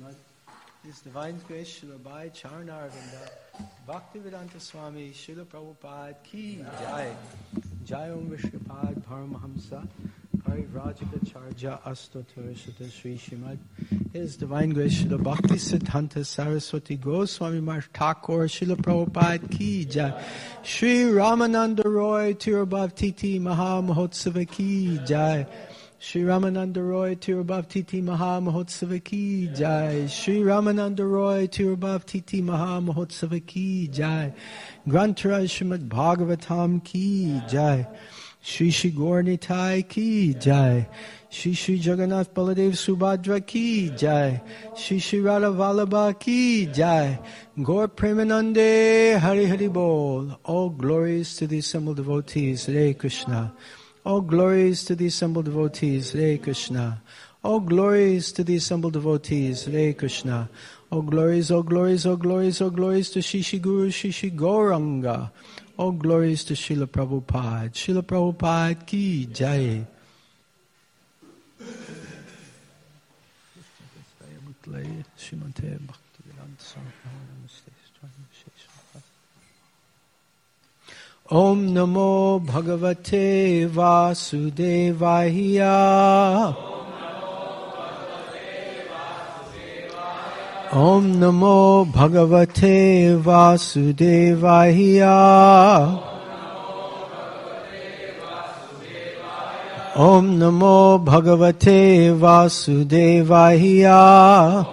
Srimad. His Divine Grace Srila Bhai Charanaravinda Bhaktivedanta Swami Srila Prabhupada Ki Jai. Jai Om Vishnupad Paramahamsa Parivrajaka Astotra Sutta Sri Srimad. His Divine Grace Srila Bhakti Siddhanta Saraswati Goswami Maharaj Thakur Srila Prabhupada Ki Jai. Sri Ramananda Roy Tirabhav Titi Maha Mahotsava Ki Jai. Sri Ramananda Roy Tirabhav Titi Maha Mahotsava Ki Jai. Sri Ramananda Roy Tirabhav Titi Maha Mahotsava Ki Jai. Grantaraj Srimad Bhagavatam Ki Jai. Shri Shri Gaur Nitai Ki Jai. Shri Shri Jagannath Baladev Subhadra Ki Jai. Shri Shri Radha Vallabha Ki Jai. Gaur Premanande Hari Hari Bol. All glories to the assembled devotees. Hare Krishna. All glories to the assembled devotees. Hare Krishna. All glories to the assembled devotees. Hare Krishna. All glories, all glories, all glories, all glories to Shri Shri Guru, Shri Shri Gauranga. All glories to Srila Prabhupada. Srila Prabhupada Ki Jai. Om Namo Bhagavate Vasudevaya. Om Namo Bhagavate Vasudevaya. Om Namo Bhagavate Vasudevaya.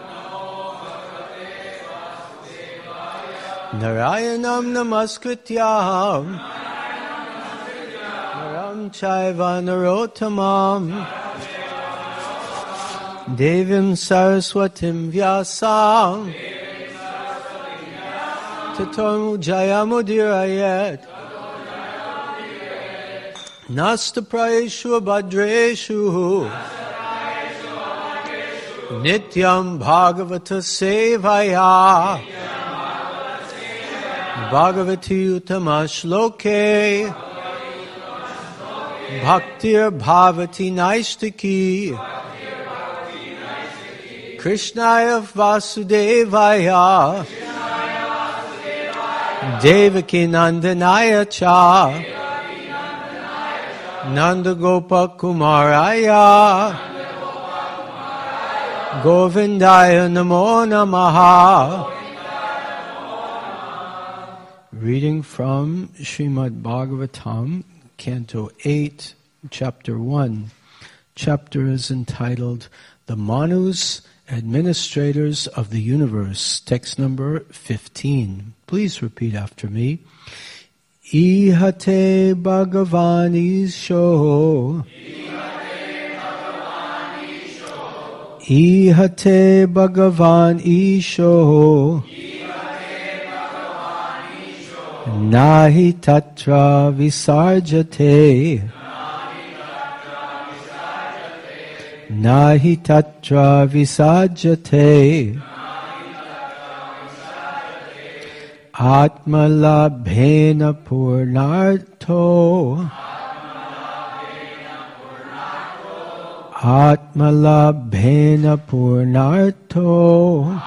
Narayanam Namaskrityam Naram Chaiva Narottamam Devim Saraswatim Vyasam Tato Jayamudirayet Nastaprayeshu Abhadreshu Nityam Bhagavata Sevaya Bhagavati Uttama Shloke Bhaktir Bhavati Naistiki Krishnaya Vasudevaya Devaki Nandanaya Cha Nanda Gopa Kumaraya Govindaya Namo Namaha. Reading from Srimad Bhagavatam, Canto 8, Chapter 1. Chapter is entitled The Manus, Administrators of the Universe, text number 15. Please repeat after me. Ihate Bhagavan Isho. Ihate Bhagavan Isho. Nahi tatra visarjate. Nahi tatra visarjate. Atma labhena purnartho. Atma labhena purnartho.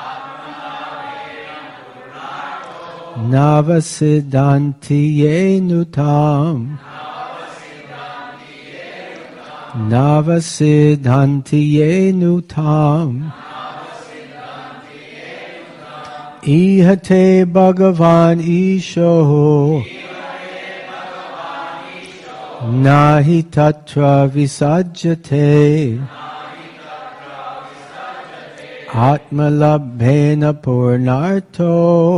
Navasiddhanti yenutam. Navasiddhanti yenutam. Ihate Bhagavan Isho. Nahi tatra visajjate. Atma labhena purnartho.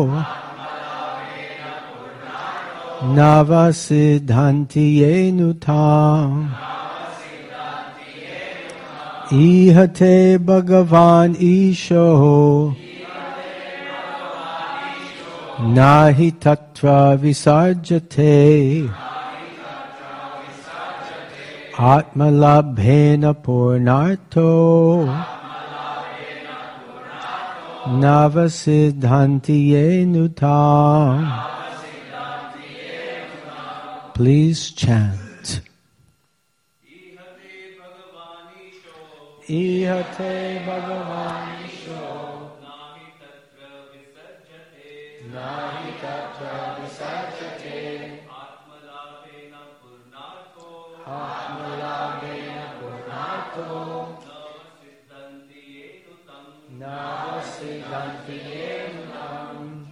Navasiddhanti yenutam. Ihate Bhagavan Isho. Nahi tatra visarjate. Atma labhena purnartho. Navasiddhanti yenutam. Please chant. Ihate Bhagavan Isho Nahi Tatra Visarjate Atmalabhena Purnato Navasiddhanti Enutam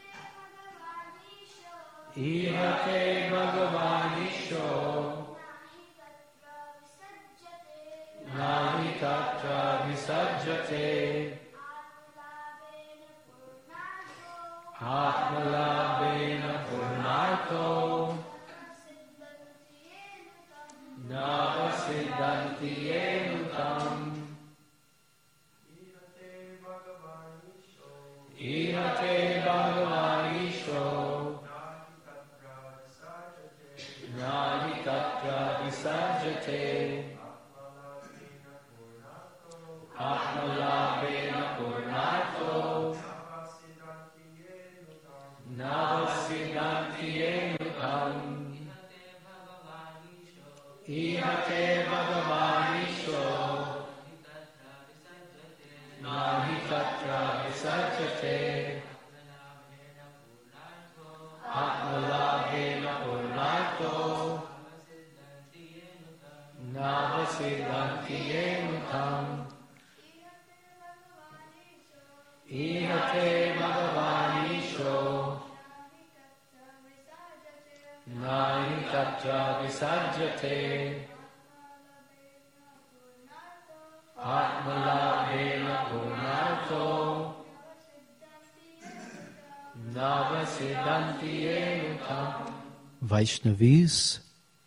Ihate Bhagavan Isho Nahi Tatra Visarjate Atmalabhena Purnarto Navasiddhanti Enutam Ihate Bhagavan Isho Nahi Tatra Visarjate Atmalabhena Purnarto Navasiddhanti Enutam Ihate Bhagavan Isho Nahi Tatra Visarjate Atmalabhena Purnarto Navasiddhanti Enutam Ihate Bhagavan Isho Nahi Tatra Visarjate Atmalabhena Purnarto Navasiddhanti Enutam. Vaishnavis,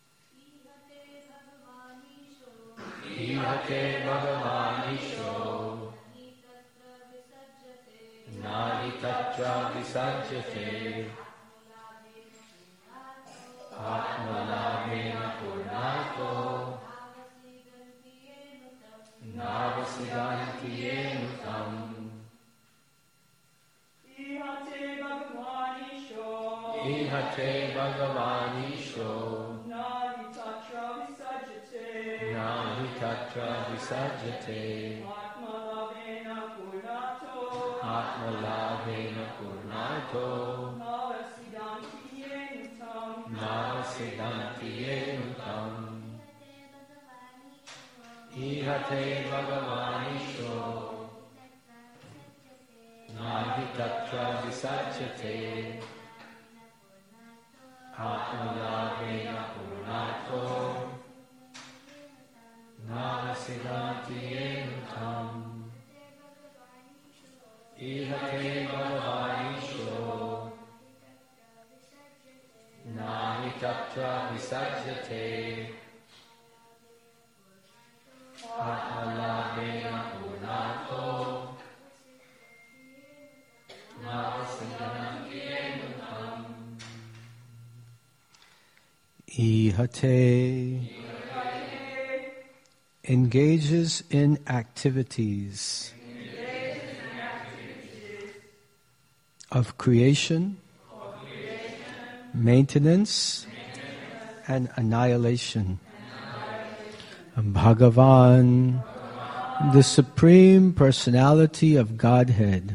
Ihate Bhagavan Isho Nahi Tatra Visarjate Atmalabhena Purnarto Navasiddhanti Enutam Ihate Bhagavan Isho Nahi Tatra Visarjate Atmalabhena Purnarto Navasiddhanti Enutam Ihate Bhagavan Isho Nahi Tatra Visarjate Atmalabhena Purnarto Navasiddhanti Enutam Ihate Bhagavan Isho Nahi Tatra Visarjate Atmalabhena Purnarto Navasiddhanti Enutam Ihate engages in activities of creation, maintenance, and annihilation. Bhagavan, the Supreme Personality of Godhead.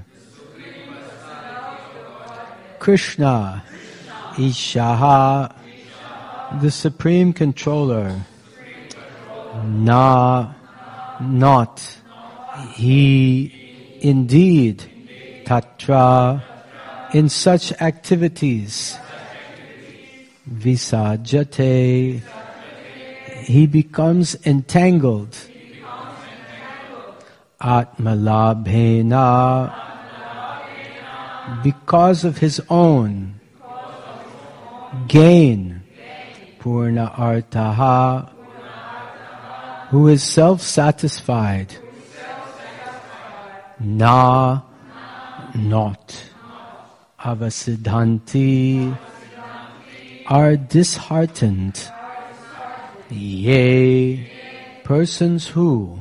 Krishna, Ishaha, the Supreme Controller. Na, not. He, indeed. Tatra, in such activities. Visajate, he becomes entangled. Atmalabhena, because of his own gain. Purna Artaha, who is self-satisfied. Na, not. Avasiddhanti, are disheartened. Ye, persons who.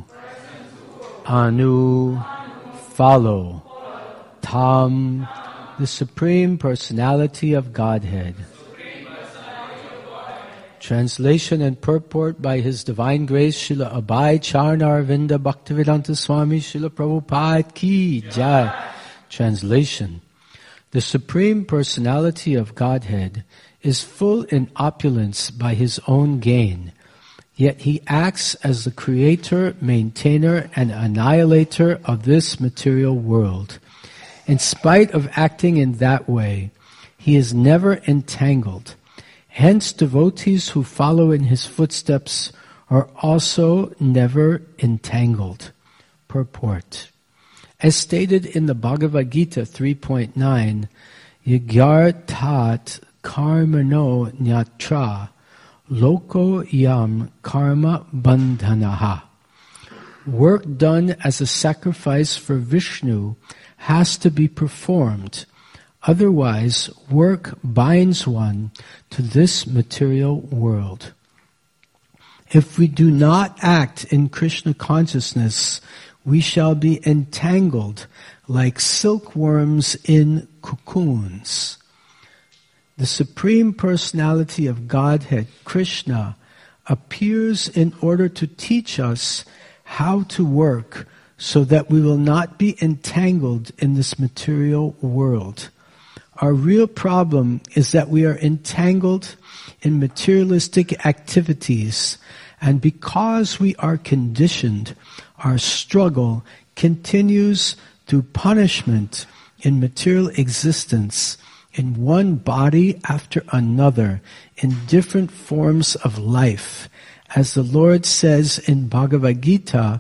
Anu, follow. Tam, the Supreme Personality of Godhead. Translation and purport by His Divine Grace Srila Abhay Charnaravinda Bhaktivedanta Swami Srila Prabhupada Ki Jai. Translation. The Supreme Personality of Godhead is full in opulence by His own gain, yet He acts as the creator, maintainer, and annihilator of this material world. In spite of acting in that way, He is never entangled. Hence, devotees who follow in His footsteps are also never entangled. Purport. As stated in the Bhagavad Gita 3.9, Yagyartat karmano nyatra loko yam karma bandhanaha. Work done as a sacrifice for Vishnu has to be performed. Otherwise, work binds one to this material world. If we do not act in Krishna consciousness, we shall be entangled like silkworms in cocoons. The Supreme Personality of Godhead, Krishna, appears in order to teach us how to work so that we will not be entangled in this material world. Our real problem is that we are entangled in materialistic activities, and because we are conditioned, our struggle continues through punishment in material existence, in one body after another, in different forms of life, as the Lord says in Bhagavad Gita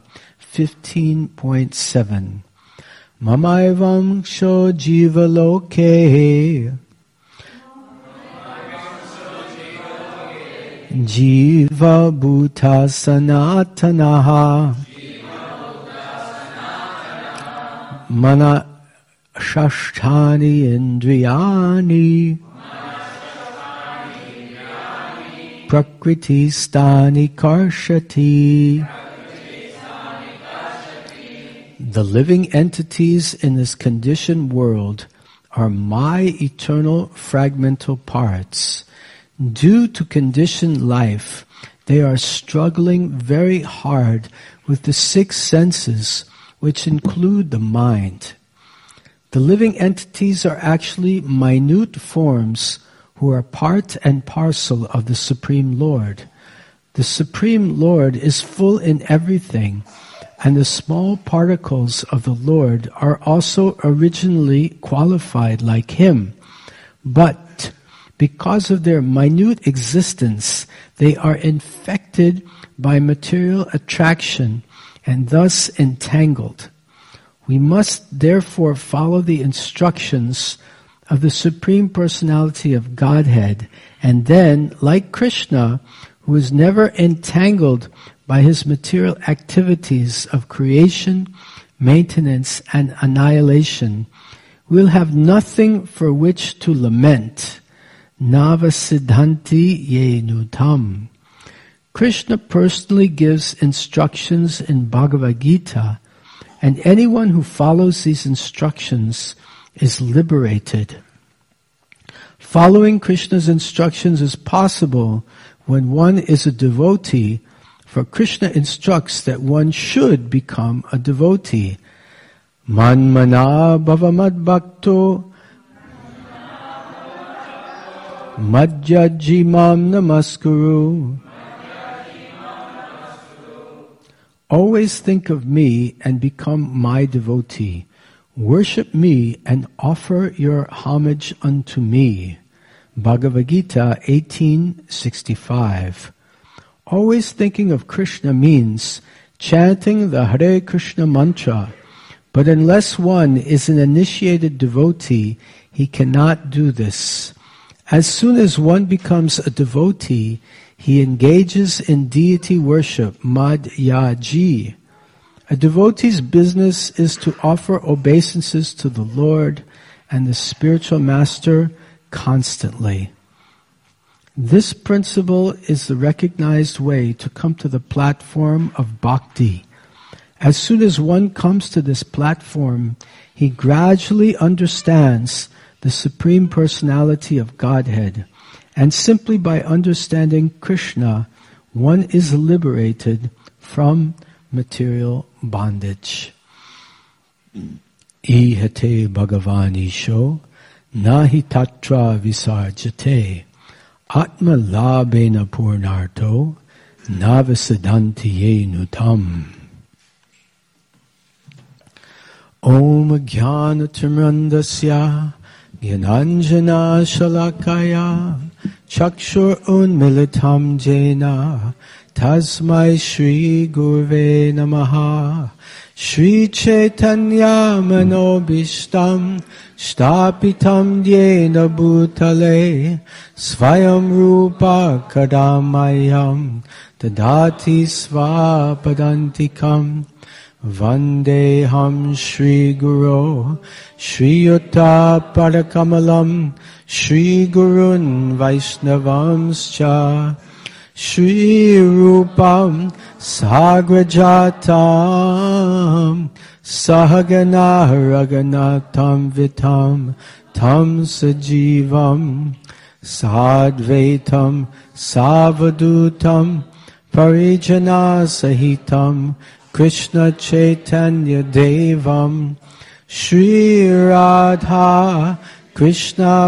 15.7. Mamaivangsho jiva loke jiva bhuta sanatanaha mana shashtani indriyani prakriti stani karshati. The living entities in this conditioned world are my eternal fragmental parts. Due to conditioned life, they are struggling very hard with the 6 senses, which include the mind. The living entities are actually minute forms who are part and parcel of the Supreme Lord. The Supreme Lord is full in everything, and the small particles of the Lord are also originally qualified like Him. But because of their minute existence, they are infected by material attraction and thus entangled. We must therefore follow the instructions of the Supreme Personality of Godhead, and then, like Krishna, who is never entangled by his material activities of creation, maintenance, and annihilation, we'll have nothing for which to lament. Nava siddhanti ye nutam. Krishna personally gives instructions in Bhagavad Gita, and anyone who follows these instructions is liberated. Following Krishna's instructions is possible when one is a devotee, for Krishna instructs that one should become a devotee. Manmana bhavamad bhakto madhyaji mam namaskuru. Always think of me and become my devotee. Worship me and offer your homage unto me. Bhagavad Gita 18:65. Always thinking of Krishna means chanting the Hare Krishna mantra, but unless one is an initiated devotee, he cannot do this. As soon as one becomes a devotee, he engages in deity worship, madhyaji. A devotee's business is to offer obeisances to the Lord and the spiritual master constantly. This principle is the recognized way to come to the platform of bhakti. As soon as one comes to this platform, he gradually understands the Supreme Personality of Godhead, And simply by understanding Krishna, one is liberated from material bondage. Ihate Bhagavan Isho nahi tatra visarjate atma labena purnarto navasidantiye nutam. Om Jnana Timrandasya Gyananjana Shalakaya Chakshur Unmilitam Jena Tasmai Shri Gurve Namaha Shri Chaitanya Manobishtam Shtapitam Yena Bhutale Svayam Rupa Kadamayam Tadati Svapadantikam Vandeham Shri Guru Shri Yuta Padakamalam Shri Gurun Vaishnavamscha Shri Rupam Sagrajatam Sahagana Raganatam Vitam Tam Sajivam Sadvaitam Savadutam Parijana Sahitam Krishna Chaitanya Devam Shri Radha Krishna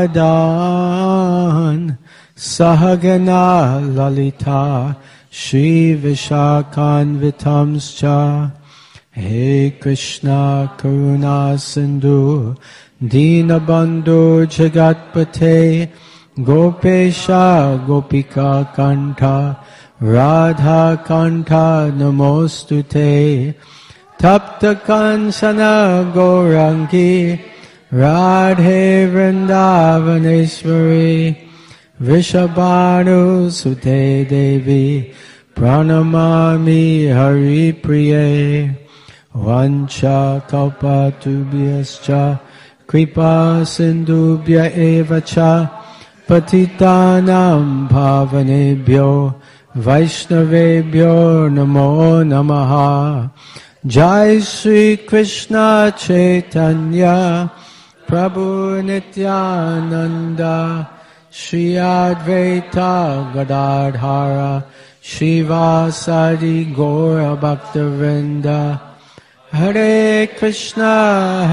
Padan Sahagana Lalita Shri Vishakan Vitamscha He Krishna Karuna Sindhu Dinabandhu Jagatpate Gopesha Gopika Kanta Radha Kanta Namostute Tapta Kansana Gaurangi Radhe Vrindavaneshwari Vishabhanu Sute Devi Pranamami Hari Priye Vancha Kalpatubhyascha Kripa Sindubhya Evacha Patitanam Bhavanebhyo Vaishnavebhyo Namo Namaha. Jai Shri Krishna Chaitanya Prabhu Nityananda Shri Advaita Gadadhara Shivasadi Gaura Bhaktivinoda. Hare Krishna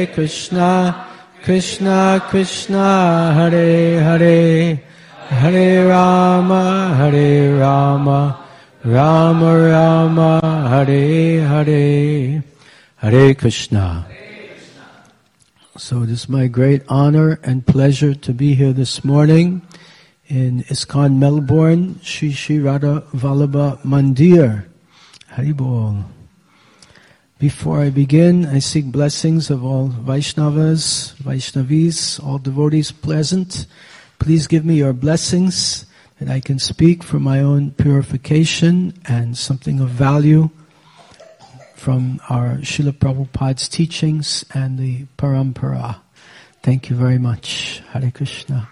Krishna Krishna Hare Hare Hare Rama Rama Rama Hare Hare. Hare Krishna. So it is my great honor and pleasure to be here this morning in ISKCON Melbourne, Shri Shri Radha Vallabha Mandir. Haribol. Before I begin, I seek blessings of all Vaishnavas, Vaishnavis, all devotees present. Please give me your blessings that I can speak for my own purification and something of value from our Srila Prabhupada's teachings and the Parampara. Thank you very much. Hare Krishna.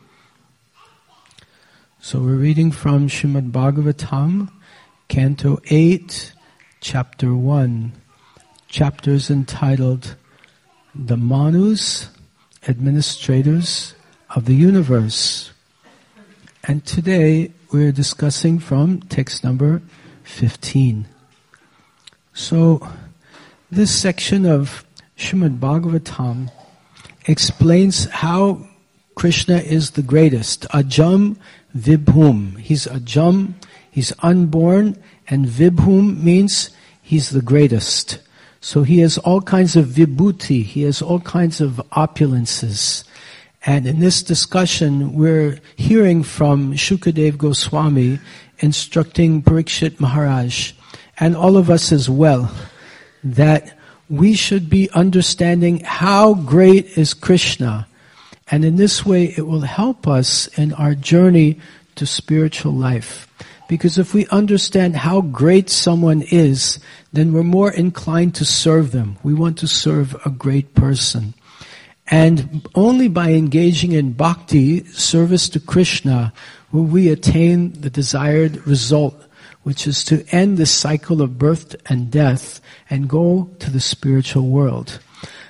So we're reading from Srimad Bhagavatam, Canto 8, Chapter 1. Chapter is entitled, The Manus, Administrators of the Universe. And today we're discussing from text number 15. So this section of Srimad Bhagavatam explains how Krishna is the greatest. Ajam Vibhum. He's Ajam, he's unborn, and Vibhum means he's the greatest. So he has all kinds of vibhuti, he has all kinds of opulences. And in this discussion, we're hearing from Shukadev Goswami instructing Parikshit Maharaj, and all of us as well, that we should be understanding how great is Krishna. And in this way, it will help us in our journey to spiritual life. Because if we understand how great someone is, then we're more inclined to serve them. We want to serve a great person. And only by engaging in bhakti, service to Krishna, will we attain the desired result, which is to end the cycle of birth and death and go to the spiritual world.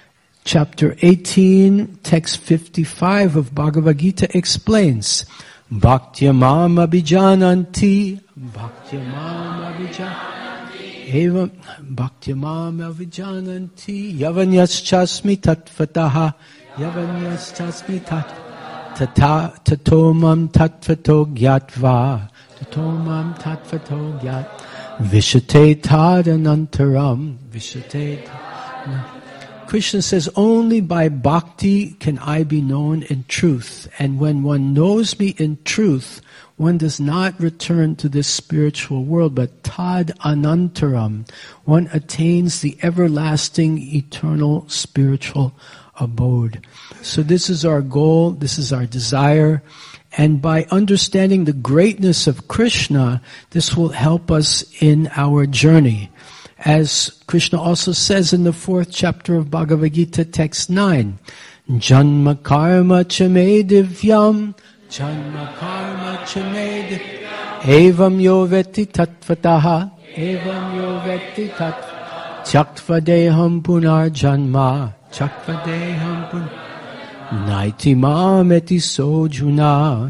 chapter 18, text 55 of Bhagavad Gita explains, Bhaktyamam abhijananti, Bhaktyamam abhijananti, evam Bhaktyamam abhijananti, yavanyaschasmi tattvataha, yavanyaschasmi tattvataha, tatomam tattvato gyatva, tatomam tattvato gyat, vishate tadanantaram, vishate tadanantaram. Krishna says, only by bhakti can I be known in truth. And when one knows me in truth, one does not return to this spiritual world, but tad anantaram. One attains the everlasting, eternal, spiritual abode. So this is our goal, this is our desire. And by understanding the greatness of Krishna, this will help us in our journey. As Krishna also says in the 4th chapter of Bhagavad Gita, text 9, Janma karma chame divyam, Janma karma chame divyam, Evam yo veti tattvataha, Evam yo veti tattvataha, Chaktva deham punar janma, Chaktva deham punar, Naiti mam eti sojuna.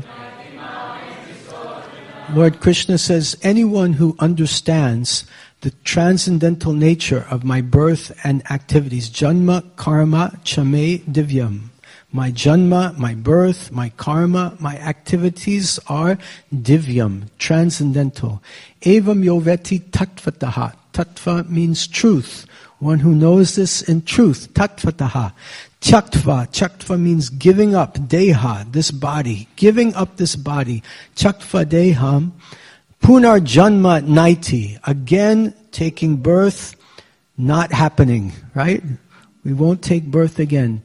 Lord Krishna says, anyone who understands the transcendental nature of my birth and activities, janma, karma, chame, divyam. My janma, my birth, my karma, my activities are divyam, transcendental. Evam yoveti tattvataha. Tattva means truth. One who knows this in truth. Tattvataha. Chaktva means giving up. Deha, this body. Giving up this body. Chaktva deham. Punar janma naiti. Again, taking birth, not happening, right? We won't take birth again.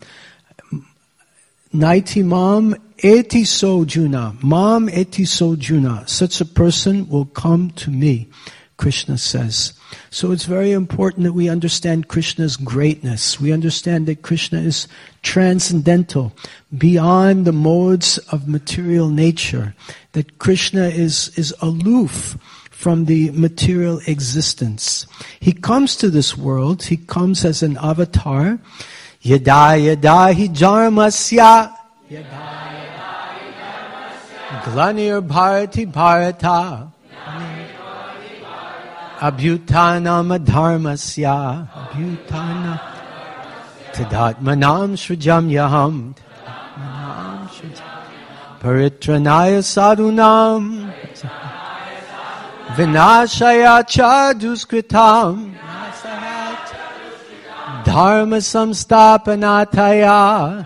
Naiti mam eti sojuna. Mam eti sojuna. Such a person will come to me, Krishna says. So it's very important that we understand Krishna's greatness. We understand that Krishna is transcendental, beyond the modes of material nature. That Krishna is aloof from the material existence. He comes to this world, he comes as an avatar. Yada yada hi jarmasya, glanir bharati bharata, abhyutanam adharmasya, abhyutanam tadatmanam shrujam yaham, paritranaya sadhunam, vinashaya cha duskritam, dharma samstapanataya,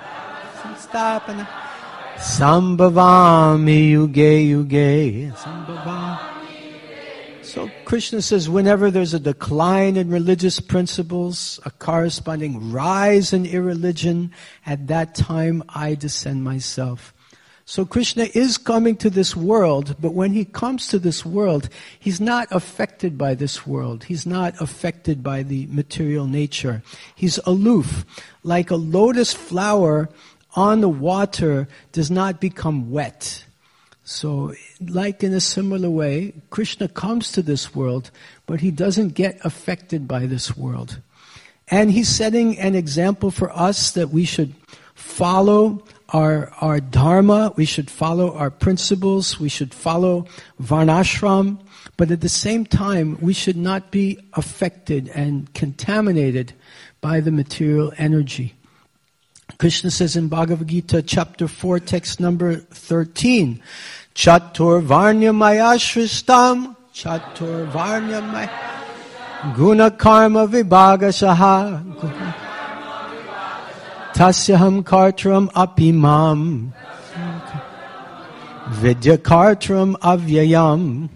sambhavami yuge yuge, sambhavami. So Krishna says, whenever there's a decline in religious principles, a corresponding rise in irreligion, at that time I descend myself. So Krishna is coming to this world, but when he comes to this world, he's not affected by this world. He's not affected by the material nature. He's aloof. Like a lotus flower on the water does not become wet. So, like in a similar way, Krishna comes to this world, but he doesn't get affected by this world. And he's setting an example for us that we should follow our dharma, we should follow our principles, we should follow varnashram, but at the same time, we should not be affected and contaminated by the material energy. Krishna says in Bhagavad Gita, chapter 4, text number 13, Chatur Varnyamaya Shristam, Chatur Varnyamaya Guna Karma Vibhagashaha, Tasyaham Kartram Apimam, Vidya Kartram Avyayam.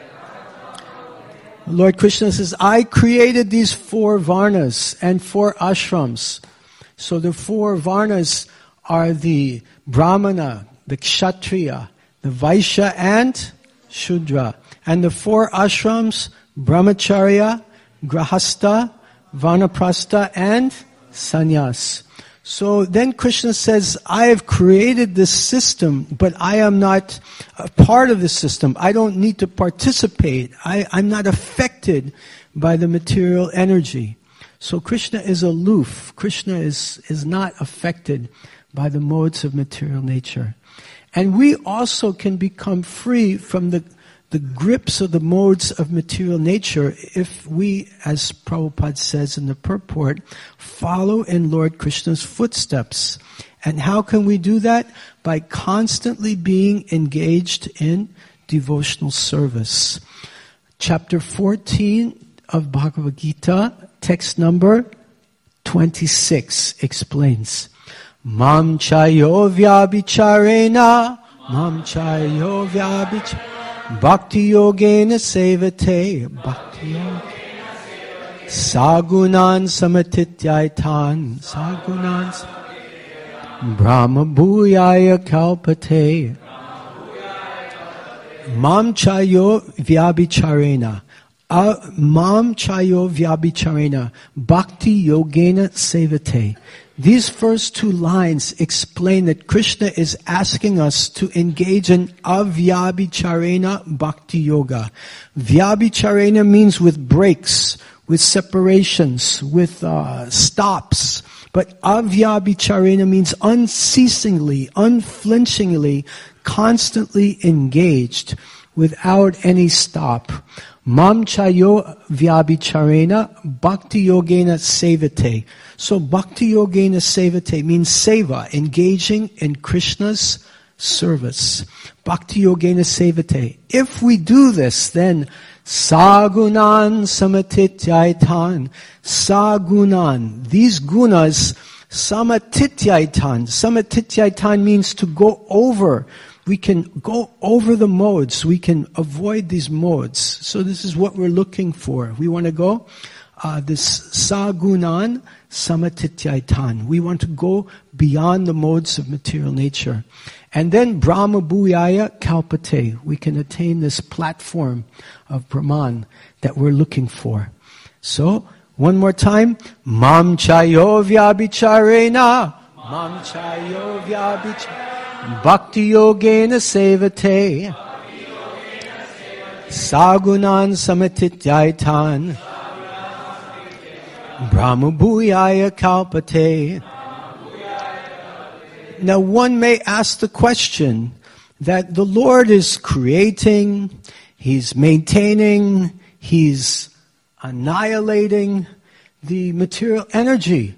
Lord Krishna says, I created these 4 varnas and 4 ashrams. So the 4 varnas are the Brahmana, the Kshatriya, the Vaishya and Shudra. And the 4 ashrams, Brahmacharya, Grahastha, Vanaprastha and Sannyas. So then Krishna says, I have created this system, but I am not a part of the system. I don't need to participate. I'm not affected by the material energy. So Krishna is aloof. Krishna is not affected by the modes of material nature. And we also can become free from the grips of the modes of material nature if we, as Prabhupada says in the purport, follow in Lord Krishna's footsteps. And how can we do that? By constantly being engaged in devotional service. Chapter 14 of Bhagavad Gita, text number 26, explains, Mam chayo vyabhicharena, mam chayo vyabhicharena, Bhakti yogena sevate, bhakti yogena sevate, sagunan samatityaitan, sagunan brahma bhuyaya kalpate, mam chayo vyabhicharena, mam chayo vyabhicharena, bhakti yogena sevate. These first two lines explain that Krishna is asking us to engage in avyabhicharena bhakti yoga. Vyabhicharena means with breaks, with separations, with stops. But avyabhicharena means unceasingly, unflinchingly, constantly engaged, without any stop. Mam chayo vyabhicharena bhakti yogena sevate. So bhakti yogena sevate means seva, engaging in Krishna's service. Bhakti yogena sevate. If we do this, then sagunan samatityaitan. Sagunan. These gunas, samatityaitan. Samatityaitan means to go over. We can go over the modes. We can avoid these modes. So this is what we're looking for. We want to go this sagunan samatityaitan. We want to go beyond the modes of material nature. And then Brahma Bhuyaya Kalpate. We can attain this platform of Brahman that we're looking for. So, one more time. Mam chayo vyabhicharena. Mam chayo vyabhicharena. Bhakti yogena sevate. Sagunan samatityaitan. Brahma bhuyaya kalpate. Now one may ask the question that the Lord is creating, He's maintaining, He's annihilating the material energy.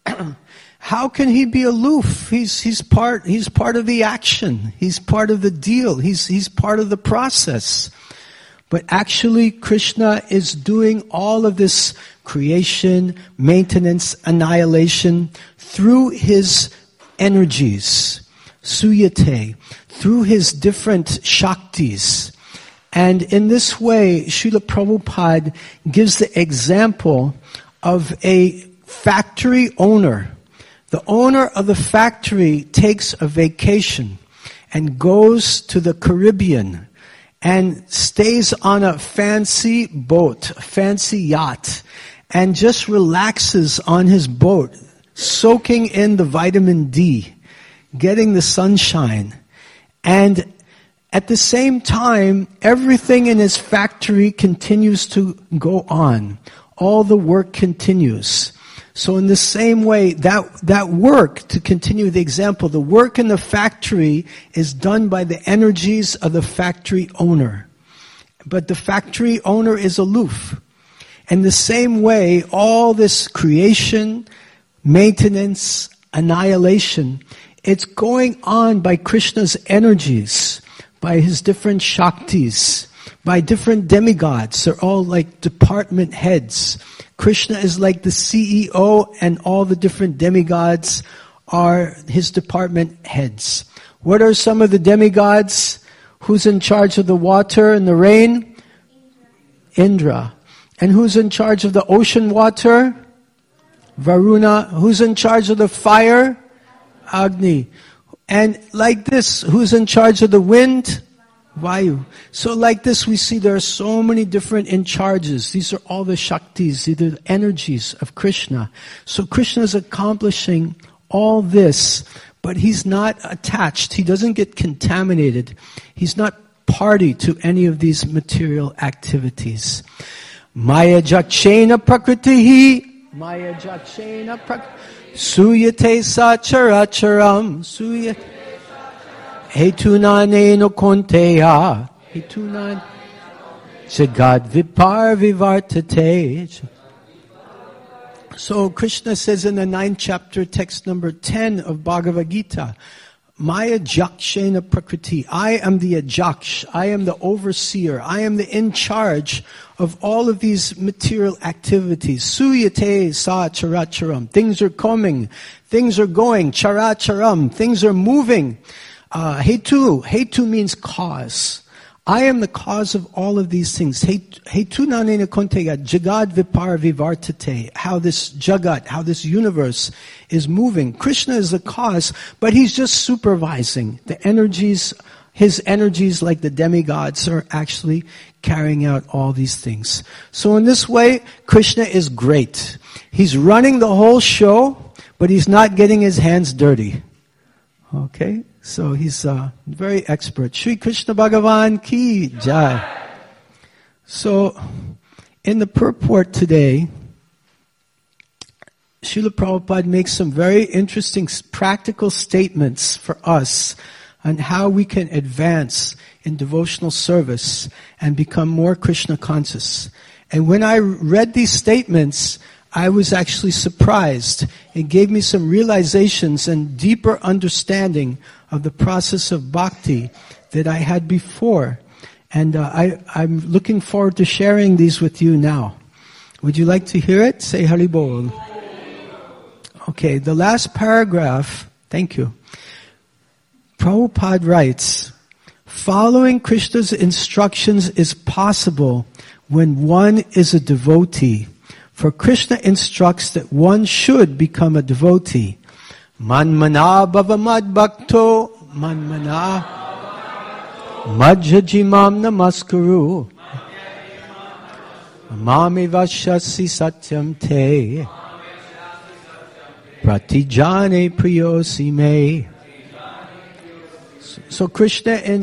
How can He be aloof? He's part of the action. He's part of the deal. He's part of the process. But actually Krishna is doing all of this creation, maintenance, annihilation through His energies, suyate, through His different shaktis. And in this way, Srila Prabhupada gives the example of a factory owner. The owner of the factory takes a vacation and goes to the Caribbean and stays on a fancy boat, a fancy yacht, and just relaxes on his boat, soaking in the vitamin D, getting the sunshine. And at the same time, everything in his factory continues to go on. All the work continues. So in the same way, that work, to continue the example, the work in the factory is done by the energies of the factory owner. But the factory owner is aloof. In the same way, all this creation, maintenance, annihilation, it's going on by Krishna's energies, by His different shaktis, by different demigods. They're all like department heads. Krishna is like the CEO, and all the different demigods are His department heads. What are some of the demigods? Who's in charge of the water and the rain? Indra. And who's in charge of the ocean water? Varuna. Who's in charge of the fire? Agni. And like this, who's in charge of the wind? Vayu. So like this, we see there are so many different in charges. These are all the shaktis, the energies of Krishna. So Krishna is accomplishing all this, but He's not attached. He doesn't get contaminated. He's not party to any of these material activities. Maya jakshena prakritihi Maya Jakshena Suyate Sacharacharam Suyate Hetunaneno Konteya Hetunan Jagad Vipar Vivartate. So Krishna says in the 9th chapter, text number 10 of Bhagavad Gita, Maya Jakshena Prakriti. I am the Ajaksh. I am the overseer. I am the in charge of all of these material activities. Suyate sa characharam. Things are coming. Things are going. Characharam. Things are moving. Hetu. Hetu means cause. I am the cause of all of these things. Hetu nanena kontega jagad vipar vivartate. How this jagat, how this universe is moving. Krishna is the cause, but he's just supervising. The energies, his energies like the demigods are actually carrying out all these things. So in this way, Krishna is great. He's running the whole show, but he's not getting his hands dirty. Okay? So he's very expert. Shri Krishna Bhagavan ki jai. So in the purport today, Srila Prabhupada makes some very interesting practical statements for us on how we can advance in devotional service and become more Krishna conscious. And when I read these statements, I was actually surprised. It gave me some realizations and deeper understanding of the process of bhakti that I had before. And I'm looking forward to sharing these with you now. Would you like to hear it? Say Hari Bol. Okay, the last paragraph, thank you. Prabhupada writes, following Krishna's instructions is possible when one is a devotee. For Krishna instructs that one should become a devotee. Manmana bhava mad bhakto, manmana madhyajimam namaskuru, mami vashyasi satyam te, pratijane priyosi me. So Krishna in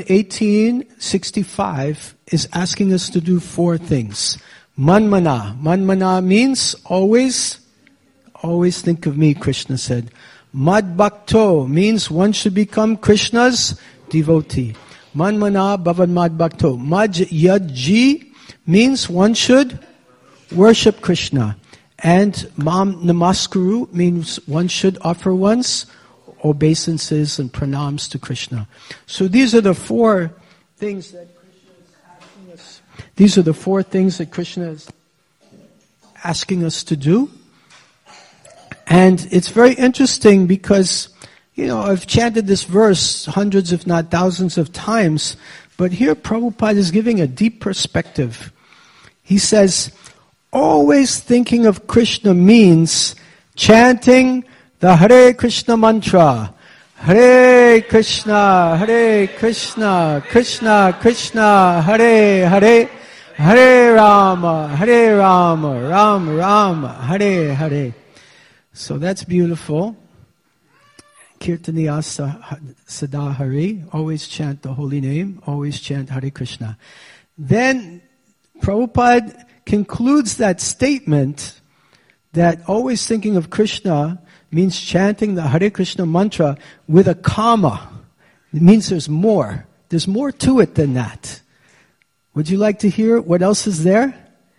1865 is asking us to do 4 things. Manmana. Manmana means always think of me, Krishna said. Mad Bhakto means one should become Krishna's devotee. Manmana bhavan mad bhakto. Mad yadji means one should worship Krishna. And mam namaskuru means one should offer one's obeisances and pranams to Krishna. So these are the 4 things that These are the 4 things that Krishna is asking us to do. And it's very interesting because, I've chanted this verse hundreds if not thousands of times, but here Prabhupada is giving a deep perspective. He says, always thinking of Krishna means chanting the Hare Krishna mantra. Hare Krishna, Krishna Krishna, Hare Hare, Hare Rama, Rama Rama, Hare Hare. So that's beautiful. Kirtaniya Sada Hari, always chant the holy name, always chant Hare Krishna. Then Prabhupada concludes that statement that always thinking of Krishna means chanting the Hare Krishna mantra with a comma. It means there's more. There's more to it than that. Would you like to hear what else is there?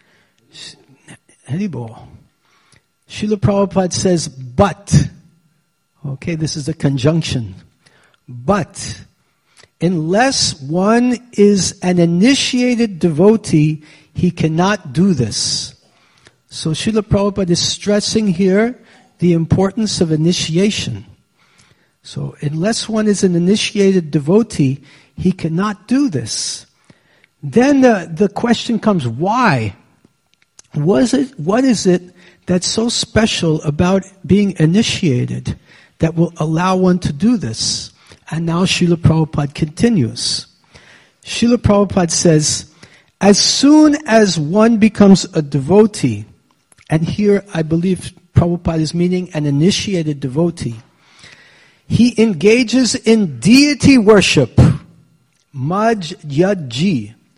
Haribol. Srila Prabhupada says, but. Okay, this is a conjunction. But, unless one is an initiated devotee, he cannot do this. So Srila Prabhupada is stressing here the importance of initiation. So unless one is an initiated devotee, he cannot do this. Then the question comes, why? What is it that's so special about being initiated that will allow one to do this? And now Srila Prabhupada continues. Srila Prabhupada says, as soon as one becomes a devotee, and here I believe Prabhupada is meaning an initiated devotee, he engages in deity worship, Maj Yadji.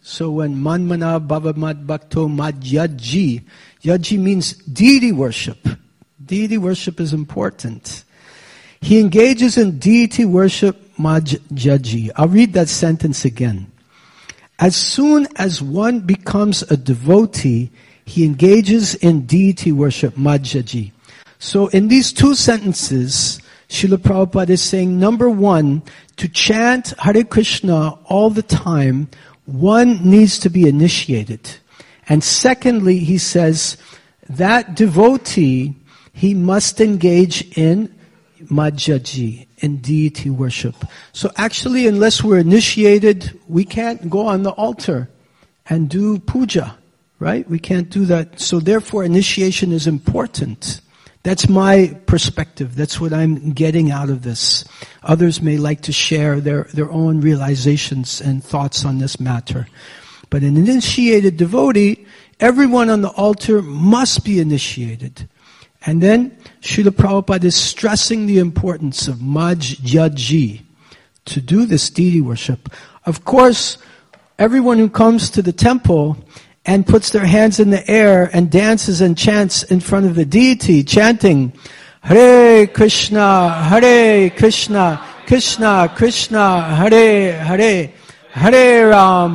So when Manmana Bhavamad Bhakto Mad Yaji, Yaji means deity worship. Deity worship is important. He engages in deity worship Mad Yaji. I'll read that sentence again. As soon as one becomes a devotee, he engages in deity worship Mad Yaji. So in these two sentences, Srila Prabhupada is saying, number one, to chant Hare Krishna all the time, one needs to be initiated. And secondly, he says, that devotee, he must engage in Madhyaji, in deity worship. So actually, unless we're initiated, we can't go on the altar and do puja, right? We can't do that. So therefore, initiation is important. That's my perspective. That's what I'm getting out of this. Others may like to share their own realizations and thoughts on this matter. But an initiated devotee, everyone on the altar must be initiated. And then Srila Prabhupada is stressing the importance of Madhyaji, to do this deity worship. Of course, everyone who comes to the temple and puts their hands in the air and dances and chants in front of the deity, chanting, Hare Krishna, Krishna Krishna, Hare Hare, Hare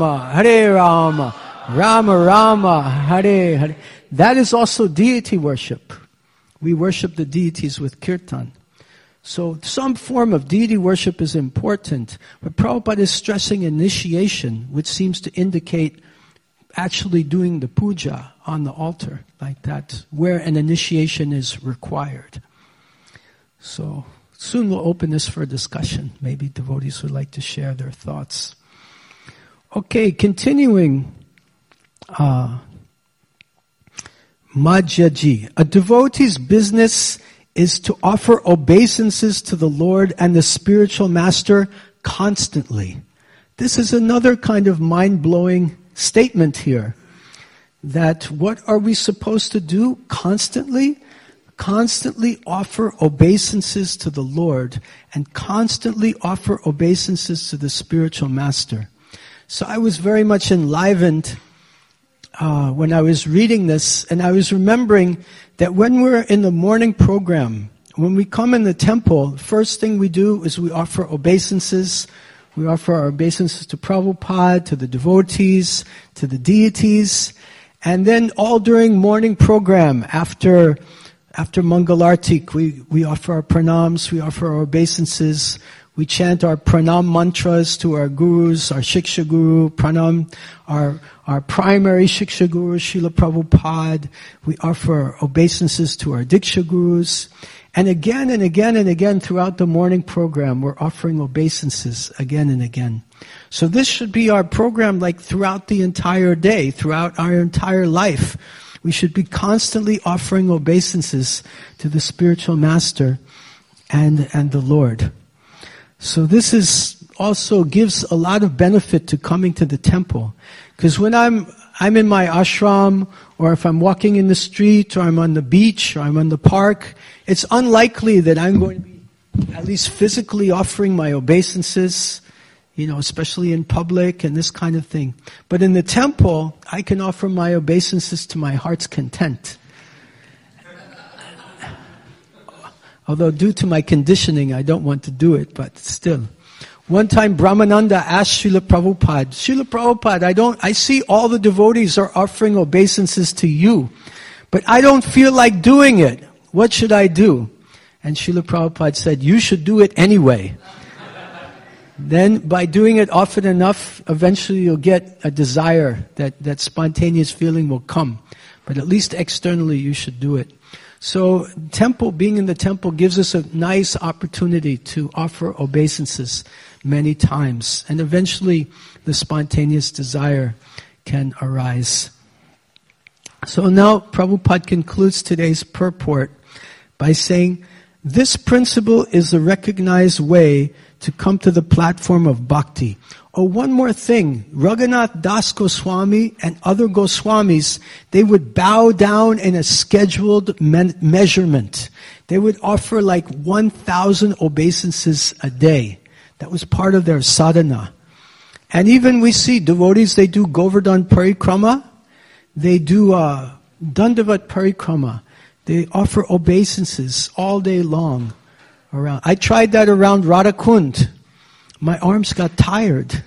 Rama, Rama Rama, Hare Hare. That is also deity worship. We worship the deities with kirtan. So some form of deity worship is important, but Prabhupada is stressing initiation, which seems to indicate actually doing the puja on the altar like that, where an initiation is required. So soon we'll open this for discussion. Maybe devotees would like to share their thoughts. Okay, continuing. Madhyaji. A devotee's business is to offer obeisances to the Lord and the spiritual master constantly. This is another kind of mind-blowing statement here. That what are we supposed to do constantly? Constantly offer obeisances to the Lord and constantly offer obeisances to the spiritual master. So I was very much enlivened when I was reading this, and I was remembering that when we're in the morning program, when we come in the temple, the first thing we do is we offer obeisances. We offer our obeisances to Prabhupada, to the devotees, to the deities, and then all during morning program, after Mangalartik, we offer our pranams, we offer our obeisances, we chant our pranam mantras to our gurus, our Shiksha Guru, pranam, our primary Shiksha Guru, Srila Prabhupada. We offer obeisances to our Diksha Gurus. And again and again and again throughout the morning program, we're offering obeisances again and again. So this should be our program like throughout the entire day, throughout our entire life. We should be constantly offering obeisances to the spiritual master and the Lord. So this is also gives a lot of benefit to coming to the temple. Because when I'm in my ashram, or if I'm walking in the street, or I'm on the beach, or I'm on the park, it's unlikely that I'm going to be at least physically offering my obeisances, especially in public and this kind of thing. But in the temple, I can offer my obeisances to my heart's content. Although due to my conditioning, I don't want to do it, but still. One time Brahmananda asked Srila Prabhupada, I see all the devotees are offering obeisances to you, but I don't feel like doing it. What should I do? And Srila Prabhupada said, you should do it anyway. Then by doing it often enough, eventually you'll get a desire, that spontaneous feeling will come. But at least externally you should do it. So being in the temple gives us a nice opportunity to offer obeisances many times. And eventually the spontaneous desire can arise. So now Prabhupada concludes today's purport by saying, this principle is the recognized way to come to the platform of bhakti. Oh, one more thing. Raghunath Das Goswami and other Goswamis, they would bow down in a scheduled measurement. They would offer like 1,000 obeisances a day. That was part of their sadhana. And even we see devotees, they do Govardhan Parikrama, they do Dandavat Parikrama. They offer obeisances all day long around. I tried that around Radhakund. My arms got tired.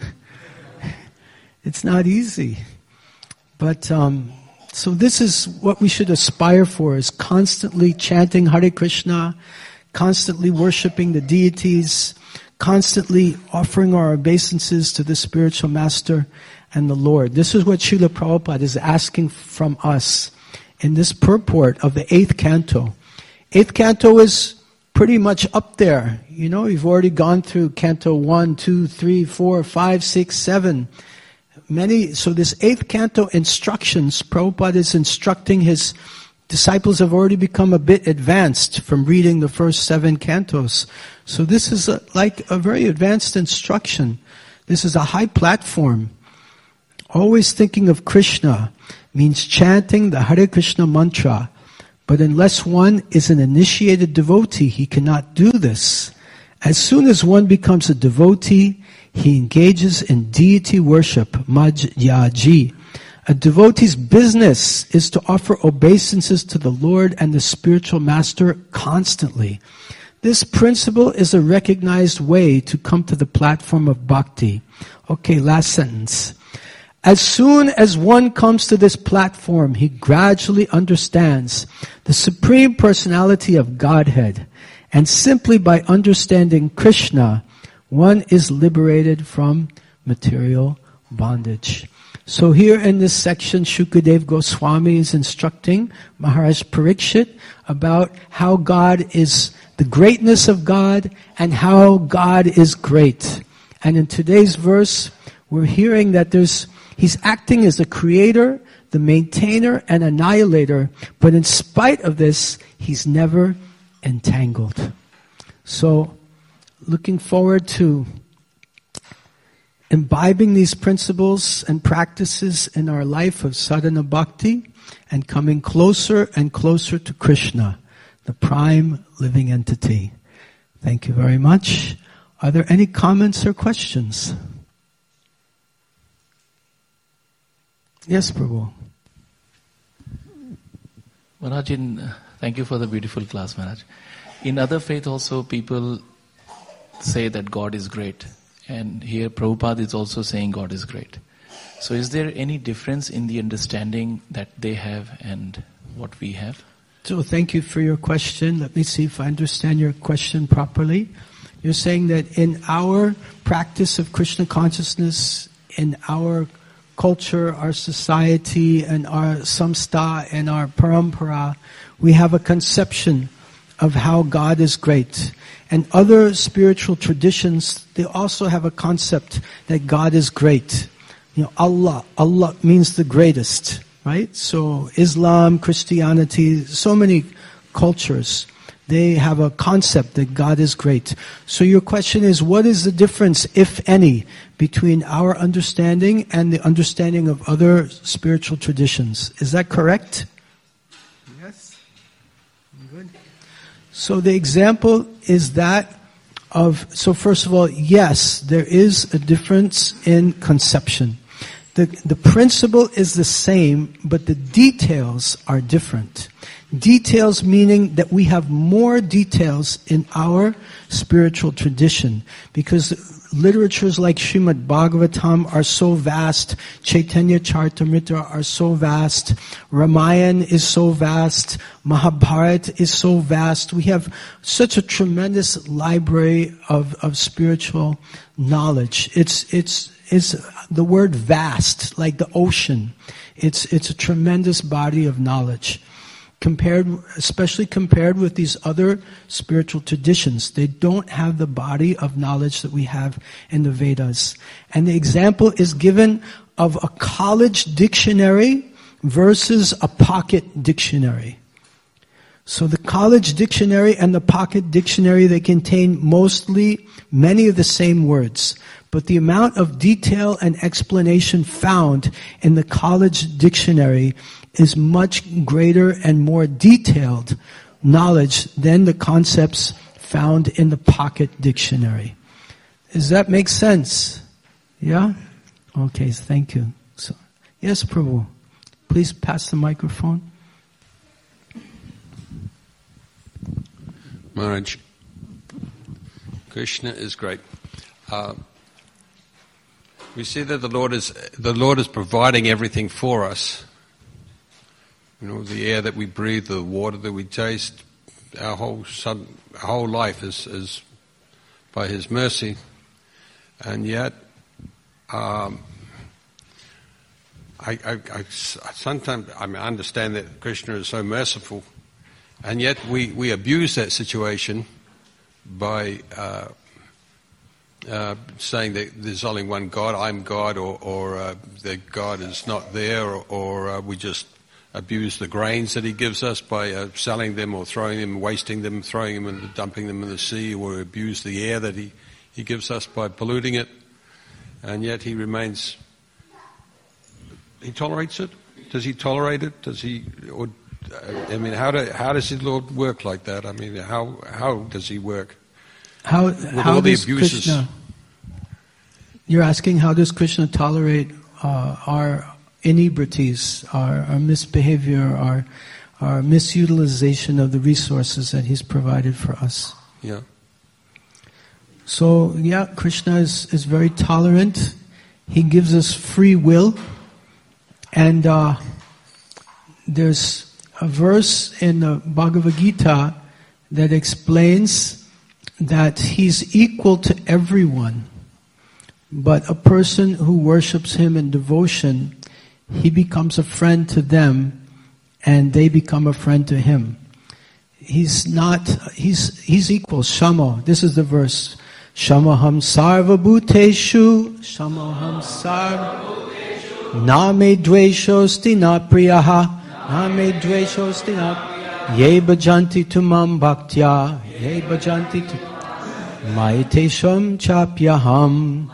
It's not easy. But, so this is what we should aspire for, is constantly chanting Hare Krishna, constantly worshiping the deities, constantly offering our obeisances to the spiritual master and the Lord. This is what Srila Prabhupada is asking from us in this purport of the 8th canto. 8th canto is pretty much up there. You know, we've already gone through canto 1, 2, 3, 4, 5, 6, 7. So this 8th canto instructions, Prabhupada is instructing his disciples have already become a bit advanced from reading the first 7 cantos. So this is like a very advanced instruction. This is a high platform. Always thinking of Krishna means chanting the Hare Krishna mantra. But unless one is an initiated devotee, he cannot do this. As soon as one becomes a devotee, he engages in deity worship, Madhyaji. A devotee's business is to offer obeisances to the Lord and the spiritual master constantly. This principle is a recognized way to come to the platform of bhakti. Okay, last sentence. As soon as one comes to this platform, he gradually understands the Supreme Personality of Godhead. And simply by understanding Krishna, one is liberated from material bondage. So here in this section, Shukadev Goswami is instructing Maharaj Parikshit about how God is, the greatness of God, and how God is great. And in today's verse, we're hearing that he's acting as the creator, the maintainer, and annihilator, but in spite of this, he's never entangled. So, looking forward to imbibing these principles and practices in our life of sadhana bhakti and coming closer and closer to Krishna, the prime living entity. Thank you very much. Are there any comments or questions? Yes, Prabhu. Maharaj, thank you for the beautiful class, Maharaj. In other faith also, people say that God is great. And here Prabhupada is also saying God is great. So is there any difference in the understanding that they have and what we have? So thank you for your question. Let me see if I understand your question properly. You're saying that in our practice of Krishna consciousness, in our culture, our society, and our samstha, and our parampara, we have a conception of how God is great. And other spiritual traditions, they also have a concept that God is great. You know, Allah means the greatest, right? So Islam, Christianity, so many cultures, they have a concept that God is great. So your question is, what is the difference, if any, between our understanding and the understanding of other spiritual traditions? Is that correct? Yes. Good. So the example is that so first of all, yes, there is a difference in conception. The principle is the same, but the details are different. Details meaning that we have more details in our spiritual tradition, because literatures like Srimad Bhagavatam are so vast, Chaitanya Charitamrita are so vast, Ramayana is so vast, Mahabharata is so vast. We have such a tremendous library of spiritual knowledge. It's the word vast, like the ocean. It's a tremendous body of knowledge. Especially compared with these other spiritual traditions. They don't have the body of knowledge that we have in the Vedas. And the example is given of a college dictionary versus a pocket dictionary. So the college dictionary and the pocket dictionary, they contain many of the same words. But the amount of detail and explanation found in the college dictionary is much greater and more detailed knowledge than the concepts found in the pocket dictionary. Does that make sense? Yeah? Okay, thank you. So, yes, Prabhu. Please pass the microphone. Maharaj, Krishna is great. We see that the Lord is providing everything for us. You know, the air that we breathe, the water that we taste, our whole life is by His mercy, and yet I sometimes I understand that Krishna is so merciful, and yet we abuse that situation by saying that there's only one God, I'm God, or that God is not there, or we just abuse the grains that He gives us by selling them or throwing them, wasting them, throwing them and dumping them in the sea, or abuse the air that He gives us by polluting it, and yet He remains. He tolerates it. Does He tolerate it? Does He? Or, I mean, how does the Lord work like that? I mean, how does He work? How does Krishna? You're asking how does Krishna tolerate our inebrities, our misbehavior, our misutilization of the resources that He's provided for us? Yeah. So yeah, Krishna is very tolerant. He gives us free will, and there's a verse in the Bhagavad Gita that explains that He's equal to everyone, but a person who worships Him in devotion, He becomes a friend to them, and they become a friend to Him. He's equal. Shama. This is the verse. Shamaham sarva bhuteshu, Shamaham sarva bhuteshu, na me dveshosti na priyaha, na me dveshosti na priyaha. Ye bhajanti tumam bhaktya, ye bhajanti tu maitesham chapyaham.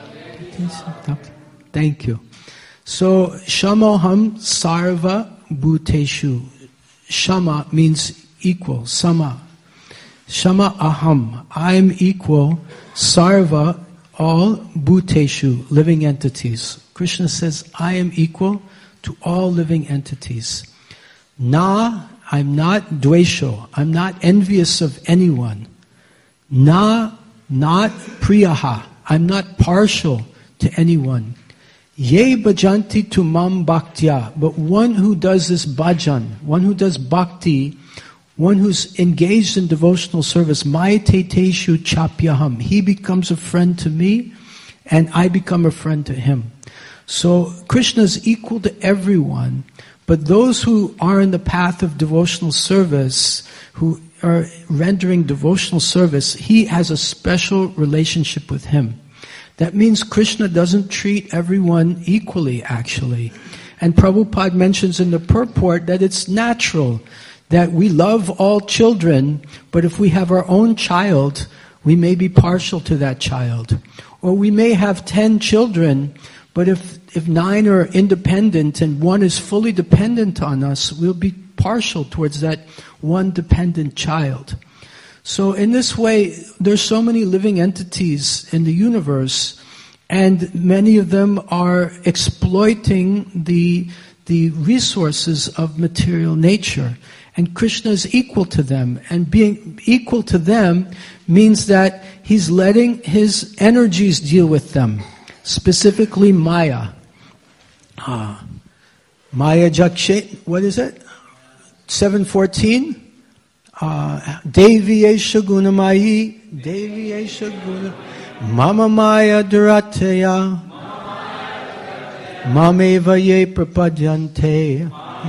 Thank you. So, Shamoham sarva bhuteshu. Shama means equal, sama. Shama aham, I am equal, sarva, all bhuteshu, living entities. Krishna says, I am equal to all living entities. Na, I'm not dvesho, I'm not envious of anyone. Na, not priyaha, I'm not partial to anyone. Ye bhajanti tumam bhaktya, but one who does this bhajan, one who does bhakti, one who's engaged in devotional service, maite teshu chapyaham, he becomes a friend to me, and I become a friend to him. So Krishna is equal to everyone, but those who are in the path of devotional service, who are rendering devotional service, He has a special relationship with Him. That means Krishna doesn't treat everyone equally, actually. And Prabhupada mentions in the purport that it's natural that we love all children, but if we have our own child, we may be partial to that child. Or we may have 10 children, but if 9 are independent and one is fully dependent on us, we'll be partial towards that one dependent child. So in this way, there's so many living entities in the universe, and many of them are exploiting the resources of material nature. And Krishna is equal to them. And being equal to them means that He's letting His energies deal with them. Specifically Maya. Maya Jakshet, what is it? 7:14? Devi Esha Gunamayi, Devi Esha Guna, Mama Maya Durataya, Mameva Ye Prapadyante,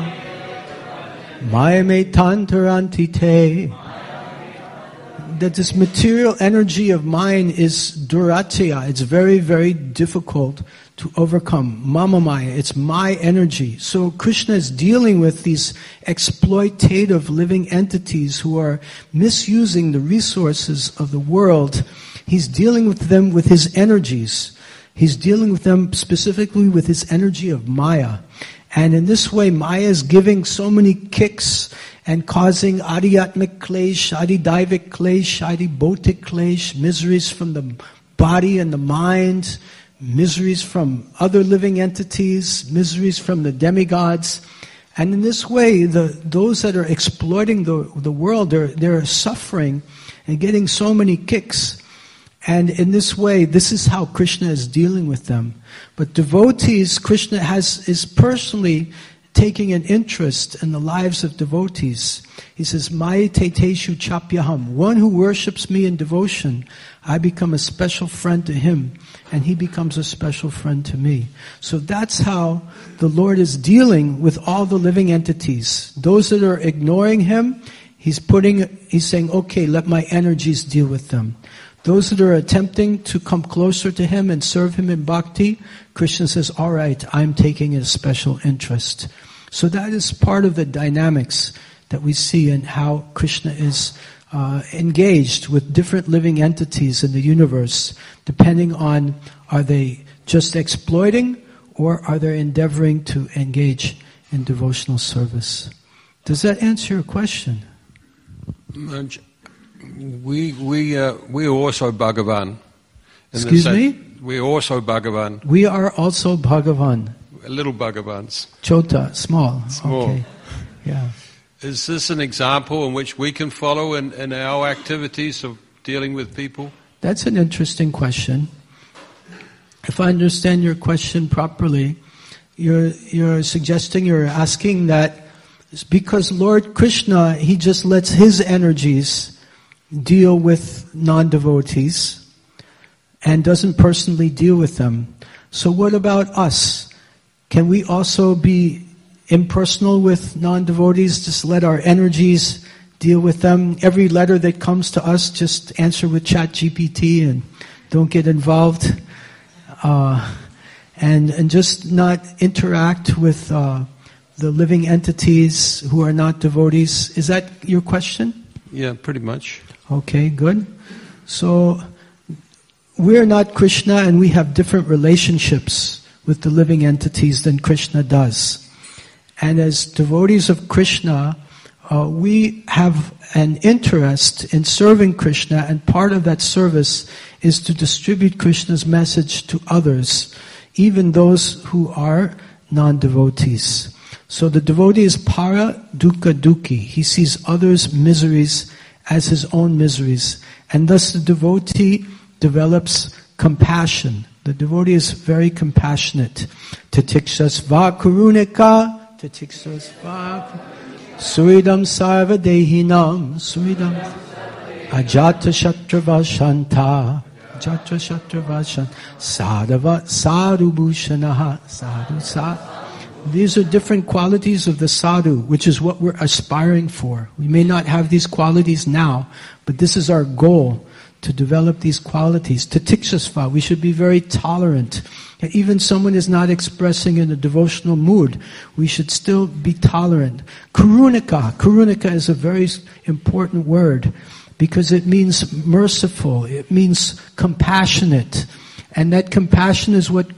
Maya Me Tantaranti Te. That this material energy of mine is duratya. It's very, very difficult to overcome. Mama Maya, it's my energy. So Krishna is dealing with these exploitative living entities who are misusing the resources of the world. He's dealing with them with His energies. He's dealing with them specifically with His energy of Maya. And in this way, Maya is giving so many kicks and causing adhyatmic klesh, adidaivic klesh, adibhotik klesh, miseries from the body and the mind, miseries from other living entities, miseries from the demigods. And in this way, those that are exploiting the world, they're suffering and getting so many kicks. And in this way, this is how Krishna is dealing with them. But devotees, Krishna is personally taking an interest in the lives of devotees. He says, Mai teteshu chapyaham. One who worships me in devotion, I become a special friend to him, and he becomes a special friend to me. So that's how the Lord is dealing with all the living entities. Those that are ignoring him, he's saying, okay, let my energies deal with them. Those that are attempting to come closer to him and serve him in bhakti, Krishna says, all right, I'm taking a special interest. So that is part of the dynamics that we see in how Krishna is engaged with different living entities in the universe, depending on, are they just exploiting or are they endeavoring to engage in devotional service? Does that answer your question? We are also Bhagavan. Excuse me? We are also Bhagavan. We are also Bhagavan. Little Bhagavans. Chota, small. Small. Okay. Yeah. Is this an example in which we can follow in our activities of dealing with people? That's an interesting question. If I understand your question properly, you're asking that because Lord Krishna, he just lets his energies deal with non-devotees and doesn't personally deal with them. So what about us? Can we also be impersonal with non-devotees? Just let our energies deal with them? Every letter that comes to us, just answer with ChatGPT and don't get involved. And just not interact with the living entities who are not devotees. Is that your question? Yeah, pretty much. Okay, good. So, we're not Krishna and we have different relationships with the living entities than Krishna does. And as devotees of Krishna, we have an interest in serving Krishna, and part of that service is to distribute Krishna's message to others, even those who are non-devotees. So the devotee is para dukkha dukhi. He sees others' miseries as his own miseries. And thus the devotee develops compassion. The devotee is very compassionate. Tatikshasva kurunika, tatikshasva suridam sarva dehinam, suridam ajata shatrava shanta, ajata shatrava shanta, sadhava sadhu bhushanaha, sadhu sadhu. These are different qualities of the sadhu, which is what we're aspiring for. We may not have these qualities now, but this is our goal, to develop these qualities. Tatikshasva, we should be very tolerant. Even someone is not expressing in a devotional mood, we should still be tolerant. Karunika. Karunika is a very important word because it means merciful. It means compassionate. And that compassion is what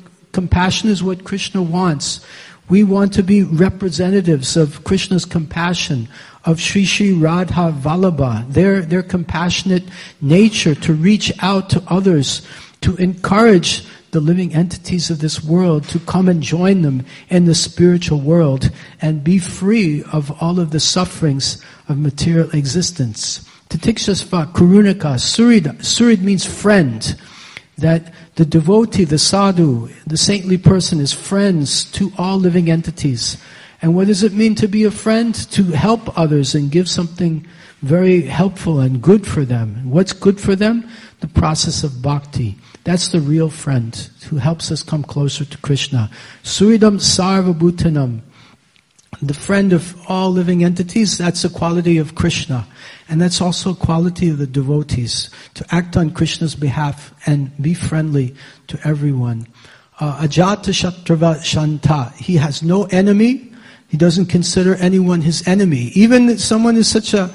Krishna wants. We want to be representatives of Krishna's compassion, of Sri Sri Radha Vallabha, their compassionate nature to reach out to others, to encourage the living entities of this world to come and join them in the spiritual world and be free of all of the sufferings of material existence. Tatikshasva Kurunika, Surid means friend. That the devotee, the sadhu, the saintly person is friends to all living entities. And what does it mean to be a friend? To help others and give something very helpful and good for them. And what's good for them? The process of bhakti. That's the real friend who helps us come closer to Krishna. Suridam sarva bhutanam. The friend of all living entities, that's a quality of Krishna. And that's also a quality of the devotees, to act on Krishna's behalf and be friendly to everyone. Ajata shatrava shanta. He has no enemy. He doesn't consider anyone his enemy. Even if someone is such a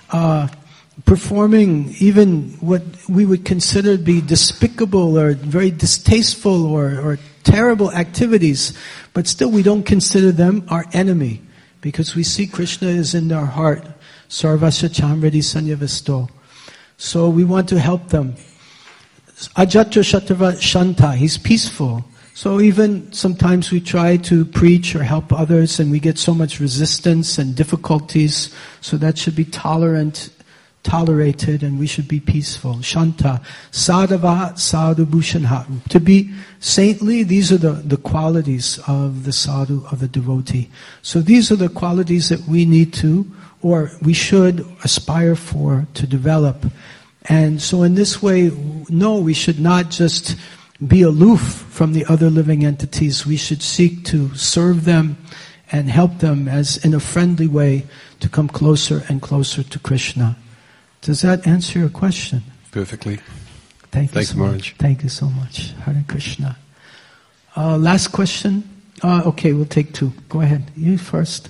performing even what we would consider to be despicable or very distasteful or terrible activities, but still we don't consider them our enemy because we see Krishna is in our heart. Sarvasya chamriti sanyavisto. So we want to help them. Ajatra Shatava Shanta, he's peaceful. So even sometimes we try to preach or help others and we get so much resistance and difficulties, so that should be tolerated, and we should be peaceful. Shanta, sadhava sadhu bhushanha. To be saintly, these are the qualities of the sadhu, of the devotee. So these are the qualities that we need to, or we should aspire for, to develop. And so in this way, no, we should not just be aloof from the other living entities. We should seek to serve them and help them as in a friendly way to come closer and closer to Krishna. Does that answer your question? Perfectly. Thank you Thanks, so Maharaj. much. Thank you so much. Hare Krishna. Last question. Okay, we'll take two. Go ahead. You first.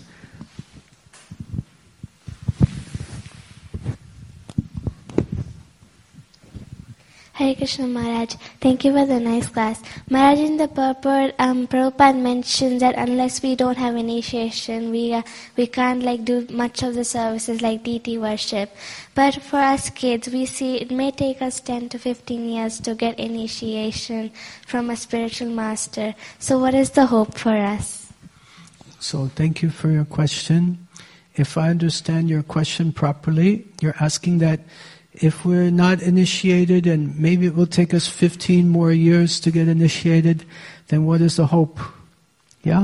Hare Krishna Maharaj, thank you for the nice class. Maharaj, in the purport, Prabhupada mentions that unless we don't have initiation, we can't do much of the services like deity worship. But for us kids, we see it may take us 10 to 15 years to get initiation from a spiritual master. So what is the hope for us? So thank you for your question. If I understand your question properly, you're asking that if we're not initiated and maybe it will take us 15 more years to get initiated, then what is the hope? Yeah?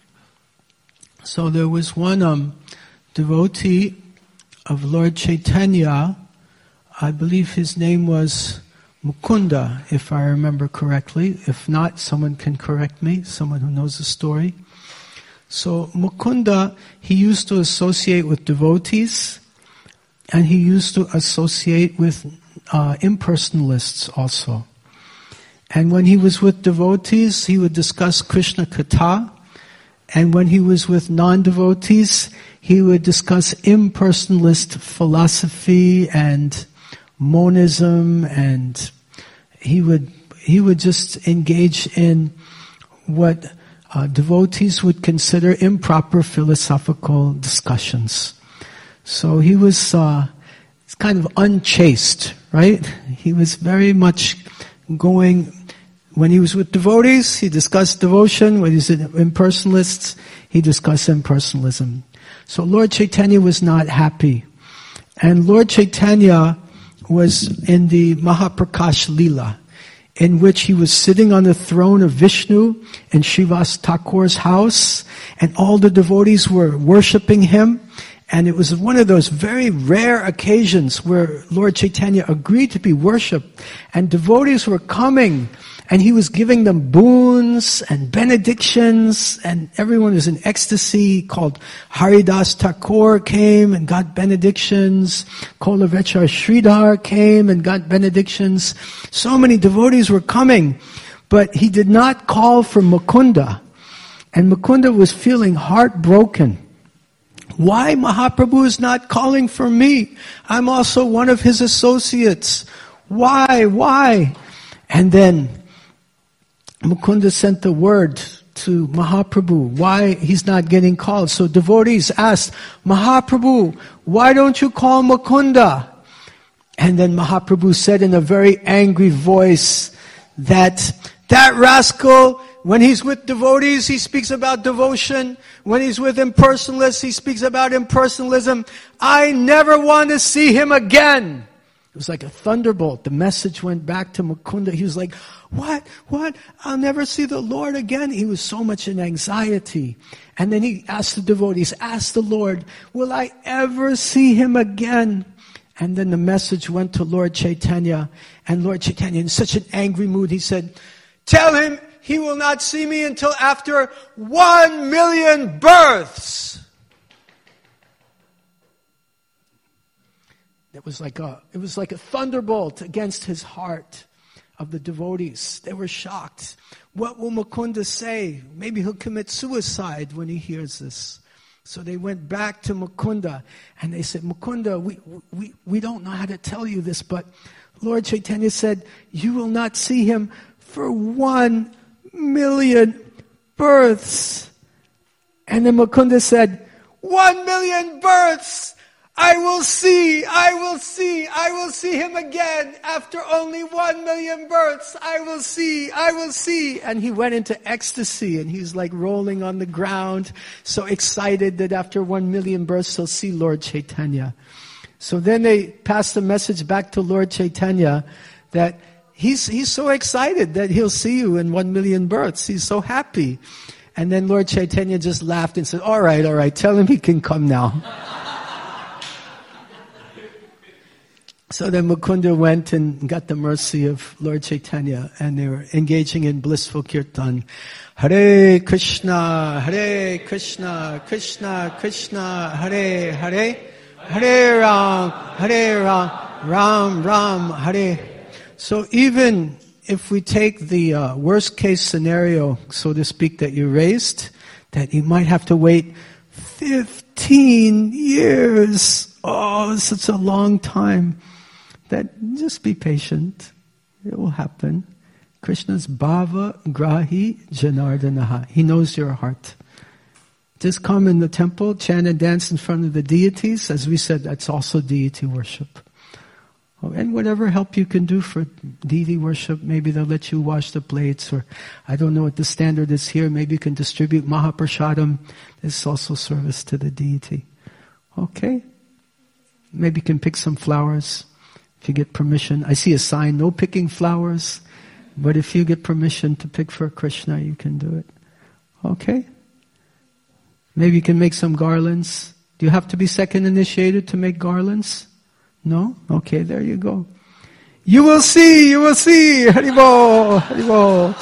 So there was one devotee of Lord Chaitanya, I believe his name was Mukunda, if I remember correctly. If not, someone can correct me, someone who knows the story. So Mukunda, he used to associate with devotees, and he used to associate with impersonalists also. And when he was with devotees, he would discuss Krishna Katha. And when he was with non-devotees, he would discuss impersonalist philosophy and monism, and he would just engage in what devotees would consider improper philosophical discussions. So he was kind of unchaste, right? He was very much going, when he was with devotees, he discussed devotion. When he was with impersonalists, he discussed impersonalism. So Lord Chaitanya was not happy. And Lord Chaitanya was in the Mahaprakash Leela, in which he was sitting on the throne of Vishnu in Srivas Thakur's house, and all the devotees were worshipping him. And it was one of those very rare occasions where Lord Chaitanya agreed to be worshipped, and devotees were coming, and he was giving them boons and benedictions, and everyone was in ecstasy. Called Haridas Thakur came and got benedictions. Kolavechar Sridhar came and got benedictions. So many devotees were coming, but he did not call for Mukunda. And Mukunda was feeling heartbroken. Why Mahaprabhu is not calling for me? I'm also one of his associates. Why? And then Mukunda sent the word to Mahaprabhu why he's not getting called. So devotees asked, Mahaprabhu, why don't you call Mukunda? And then Mahaprabhu said in a very angry voice that rascal, when he's with devotees, he speaks about devotion. When he's with impersonalists, he speaks about impersonalism. I never want to see him again. It was like a thunderbolt. The message went back to Mukunda. He was like, what? I'll never see the Lord again. He was so much in anxiety. And then he asked the devotees, ask the Lord, will I ever see him again? And then the message went to Lord Chaitanya. And Lord Chaitanya, in such an angry mood, he said, tell him he will not see me until after 1 million births. It was like a thunderbolt against his heart of the devotees. They were shocked. What will Mukunda say? Maybe he'll commit suicide when he hears this. So they went back to Mukunda and they said, Mukunda, we don't know how to tell you this, but Lord Chaitanya said, you will not see him for 1 million births. And then Mukunda said, 1 million births! I will see him again after only 1 million births. I will see. And he went into ecstasy, and he's like rolling on the ground, so excited that after 1 million births he'll see Lord Chaitanya. So then they passed the message back to Lord Chaitanya that he's so excited that he'll see you in 1 million births. He's so happy. And then Lord Chaitanya just laughed and said, all right, tell him he can come now. So then Mukunda went and got the mercy of Lord Chaitanya, and they were engaging in blissful kirtan. Hare Krishna, Krishna Krishna, Hare Hare, Hare Ram, Ram Ram, Hare. So even if we take the worst case scenario, so to speak, that you raised, that you might have to wait 15 years. Oh, such a long time. That just be patient. It will happen. Krishna's Bhava Grahi Janardanaha. He knows your heart. Just come in the temple, chant and dance in front of the deities. As we said, that's also deity worship. And whatever help you can do for deity worship, maybe they'll let you wash the plates, or I don't know what the standard is here. Maybe you can distribute Mahaprasadam. This is also service to the deity. Okay? Maybe you can pick some flowers. If you get permission. I see a sign, no picking flowers. But if you get permission to pick for Krishna, you can do it. Okay? Maybe you can make some garlands. Do you have to be second initiated to make garlands? No? Okay, there you go. You will see. Haribol, Haribol.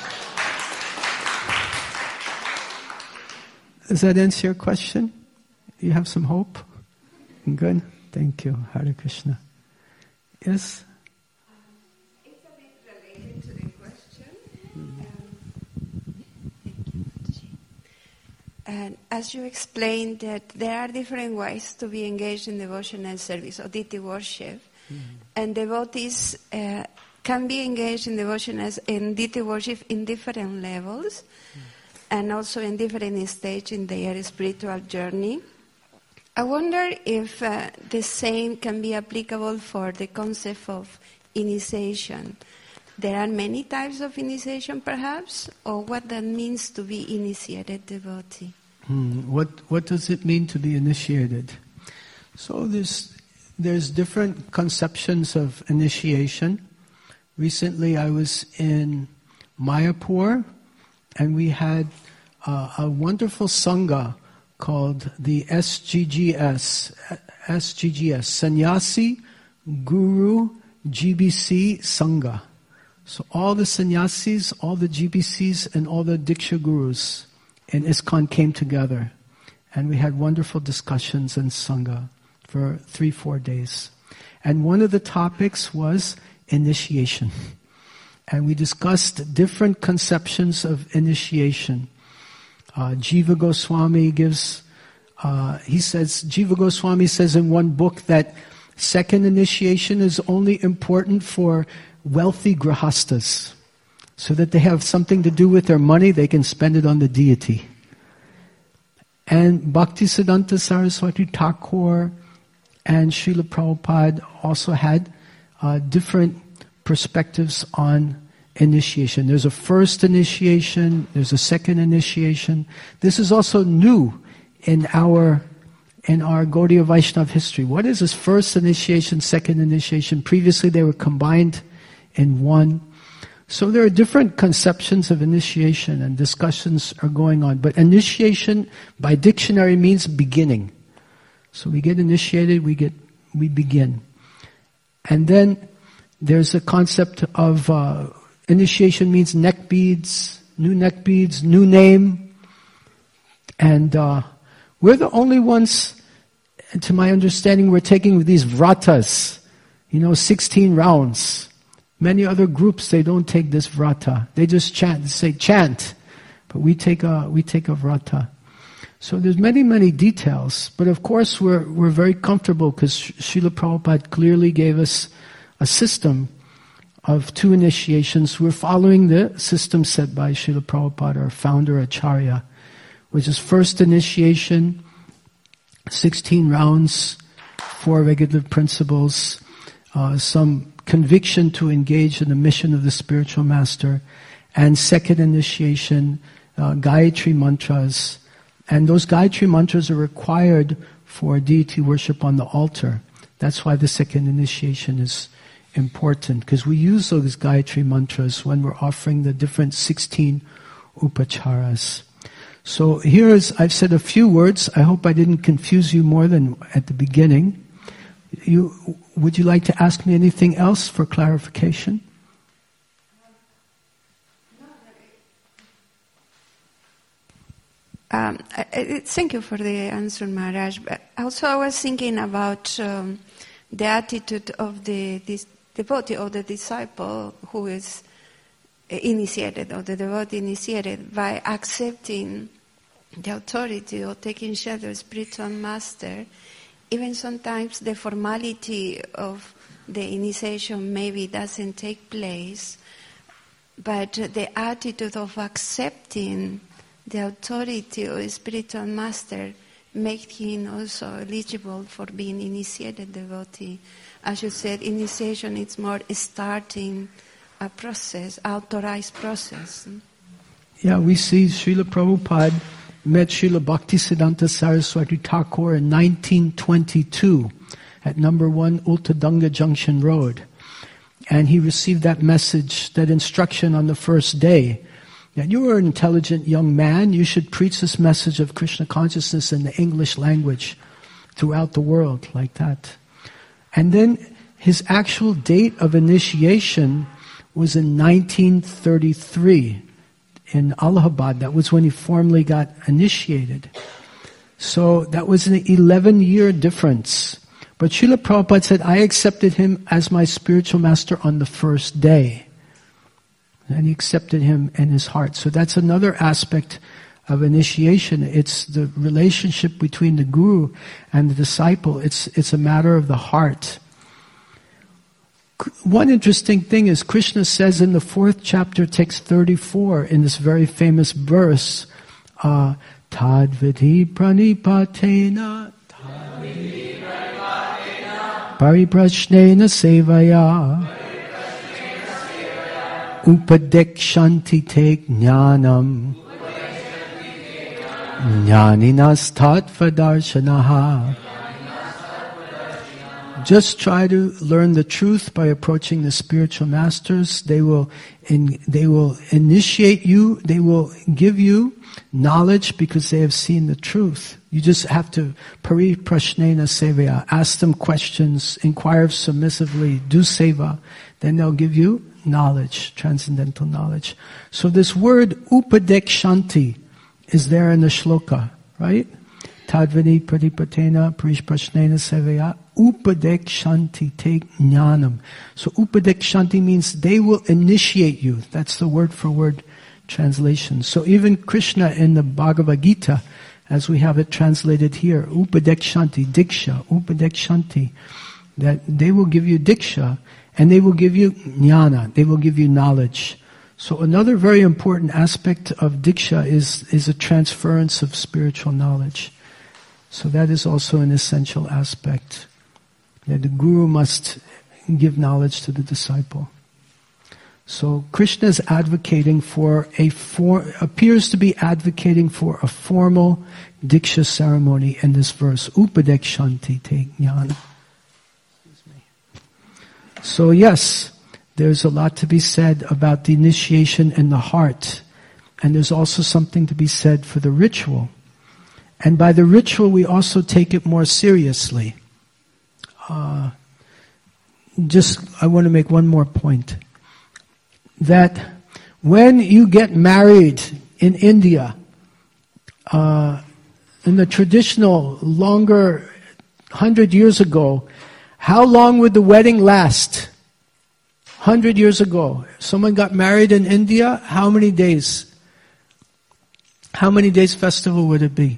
Does that answer your question? You have some hope? Good. Thank you. Hare Krishna. Yes? It's a bit related to the question. And as you explained that there are different ways to be engaged in devotional service or deity worship, and devotees can be engaged in deity worship in different levels, and also in different stages in their spiritual journey. I wonder if the same can be applicable for the concept of initiation. There are many types of initiation, perhaps, or what that means to be initiated devotee. What does it mean to be initiated? So there's different conceptions of initiation. Recently, I was in Mayapur, and we had a wonderful sangha called the SGGS, Sannyasi Guru GBC Sangha. So all the sannyasis, all the GBCs, and all the Diksha Gurus in ISKCON came together. And we had wonderful discussions in Sangha for 3-4 days. And one of the topics was initiation. And we discussed different conceptions of initiation. Jiva Goswami Jiva Goswami says in one book that second initiation is only important for wealthy grahastas, so that they have something to do with their money, they can spend it on the deity. And Bhaktisiddhanta Saraswati Thakur and Srila Prabhupada also had different perspectives on initiation. There's a first initiation, there's a second initiation. This is also new in our Gaudiya Vaishnava history. What is this first initiation, second initiation? Previously they were combined in one. So there are different conceptions of initiation, and discussions are going on. But initiation by dictionary means beginning. So we get initiated, we begin. And then there's a concept of initiation means neck beads, new name. And we're the only ones, to my understanding, we're taking these vratas, 16 rounds. Many other groups, they don't take this vrata. They just chant. But we take a vrata. So there's many details. But of course we're very comfortable because Srila Prabhupada clearly gave us a system of 2 initiations. We're following the system set by Srila Prabhupada, our founder Acharya, which is first initiation, 16 rounds, 4 regulative principles, some conviction to engage in the mission of the spiritual master, and second initiation, Gayatri mantras. And those Gayatri mantras are required for deity worship on the altar. That's why the second initiation is important, because we use those Gayatri mantras when we're offering the different 16 upacharas. So I've said a few words. I hope I didn't confuse you more than at the beginning. Would you like to ask me anything else for clarification? Thank you for the answer, Maharaj. But also, I was thinking about the attitude of this devotee or the disciple who is initiated, or the devotee initiated, by accepting the authority or taking shelter of spiritual master. Even sometimes the formality of the initiation maybe doesn't take place, but the attitude of accepting the authority of a spiritual master makes him also eligible for being initiated devotee. As you said, initiation is more starting a process, authorized process. Yeah, we see Srila Prabhupada met Srila Bhaktisiddhanta Saraswati Thakur in 1922 at number 1 Ultadanga Junction Road. And he received that message, that instruction on the first day, that you are an intelligent young man, you should preach this message of Krishna consciousness in the English language throughout the world, like that. And then his actual date of initiation was in 1933 in Allahabad. That was when he formally got initiated. So that was an 11-year difference. But Srila Prabhupada said, I accepted him as my spiritual master on the first day. And he accepted him in his heart. So that's another aspect of initiation. It's the relationship between the guru and the disciple. It's a matter of the heart. One interesting thing is Krishna says in the 4th chapter, text 34, in this very famous verse, Tadviti pranipatena pariprashnena sevaya upadekshanti te jnanam jnaninas tattvadarshanaha. Just try to learn the truth by approaching the spiritual masters. They will initiate you. They will give you knowledge because they have seen the truth. You just have to pariprashnena sevaya. Ask them questions. Inquire submissively. Do seva. Then they'll give you knowledge, transcendental knowledge. So this word upadekshanti is there in the shloka, right? Tadvini pradipatena parishprashnena sevaya upadekshanti te jnanam. So upadekshanti means they will initiate you. That's the word for word translation. So even Krishna in the Bhagavad Gita, as we have it translated here, upadekshanti, diksha, upadekshanti, that they will give you diksha and they will give you jnana, they will give you knowledge. So another very important aspect of diksha is a transference of spiritual knowledge. So that is also an essential aspect, that the guru must give knowledge to the disciple. So Krishna is advocating appears to be advocating for a formal diksha ceremony in this verse, upadekshanti te jnana. So yes, there's a lot to be said about the initiation in the heart, and there's also something to be said for the ritual. And by the ritual, we also take it more seriously. I want to make one more point. That when you get married in India, in the traditional, longer, 100 years ago, how long would the wedding last? 100 years ago. Someone got married in India, how many days? How many days festival would it be?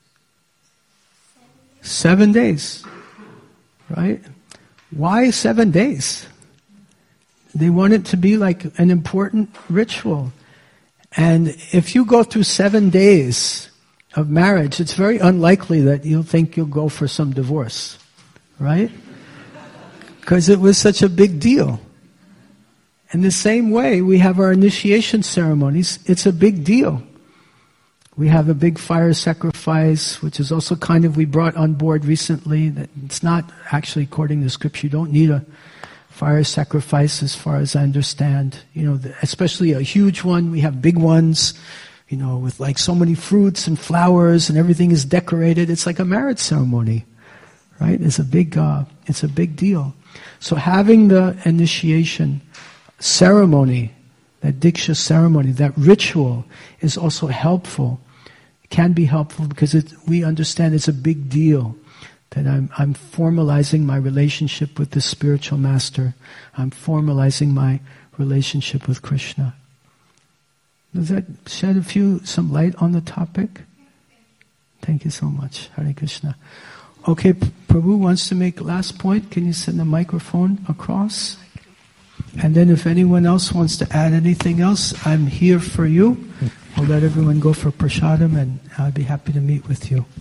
7 days, right? Why 7 days? They want it to be like an important ritual. And if you go through 7 days of marriage, it's very unlikely that you'll think you'll go for some divorce, right? Because it was such a big deal. In the same way, we have our initiation ceremonies. It's a big deal. We have a big fire sacrifice, which is also kind of we brought on board recently. That it's not actually according to Scripture. You don't need a fire sacrifice as far as I understand. Especially a huge one. We have big ones, with like so many fruits and flowers and everything is decorated. It's like a marriage ceremony, right? It's a big deal. So having the initiation ceremony, that Diksha ceremony, that ritual is also helpful. It can be helpful because we understand it's a big deal that I'm formalizing my relationship with the spiritual master. I'm formalizing my relationship with Krishna. Does that shed some light on the topic? Thank you so much. Hare Krishna. Okay, Prabhu wants to make last point. Can you send the microphone across? And then if anyone else wants to add anything else, I'm here for you. I'll let everyone go for prasadam and I'll be happy to meet with you.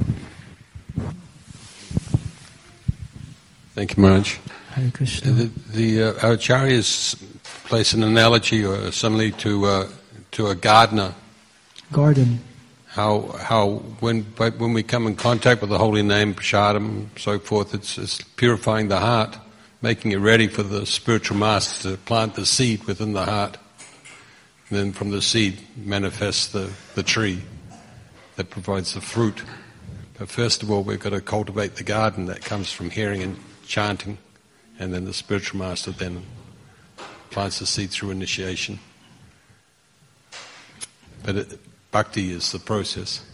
Thank you, Maharaj. Hare Krishna. The acharyas place an analogy or simile to a gardener. Garden. How when we come in contact with the holy name, prasadam, so forth, it's purifying the heart, making it ready for the spiritual master to plant the seed within the heart. And then from the seed manifests the tree that provides the fruit. But first of all, we've got to cultivate the garden that comes from hearing and chanting, and then the spiritual master then plants the seed through initiation. But bhakti is the process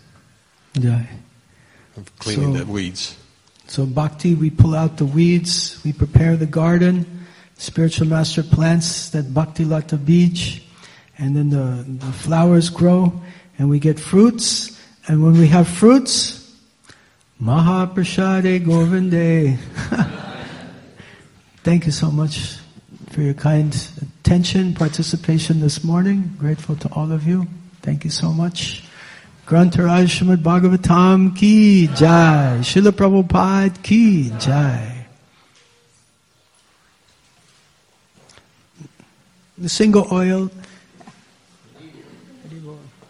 of cleaning the weeds. So bhakti, we pull out the weeds, we prepare the garden, spiritual master plants that bhakti lata bij, and then the flowers grow, and we get fruits, and when we have fruits, Mahaprasade Govinde. Thank you so much for your kind attention, participation this morning. Grateful to all of you. Thank you so much. Grantaraj Srimad Bhagavatam ki jai. Srila Prabhupada ki jai. The single oil.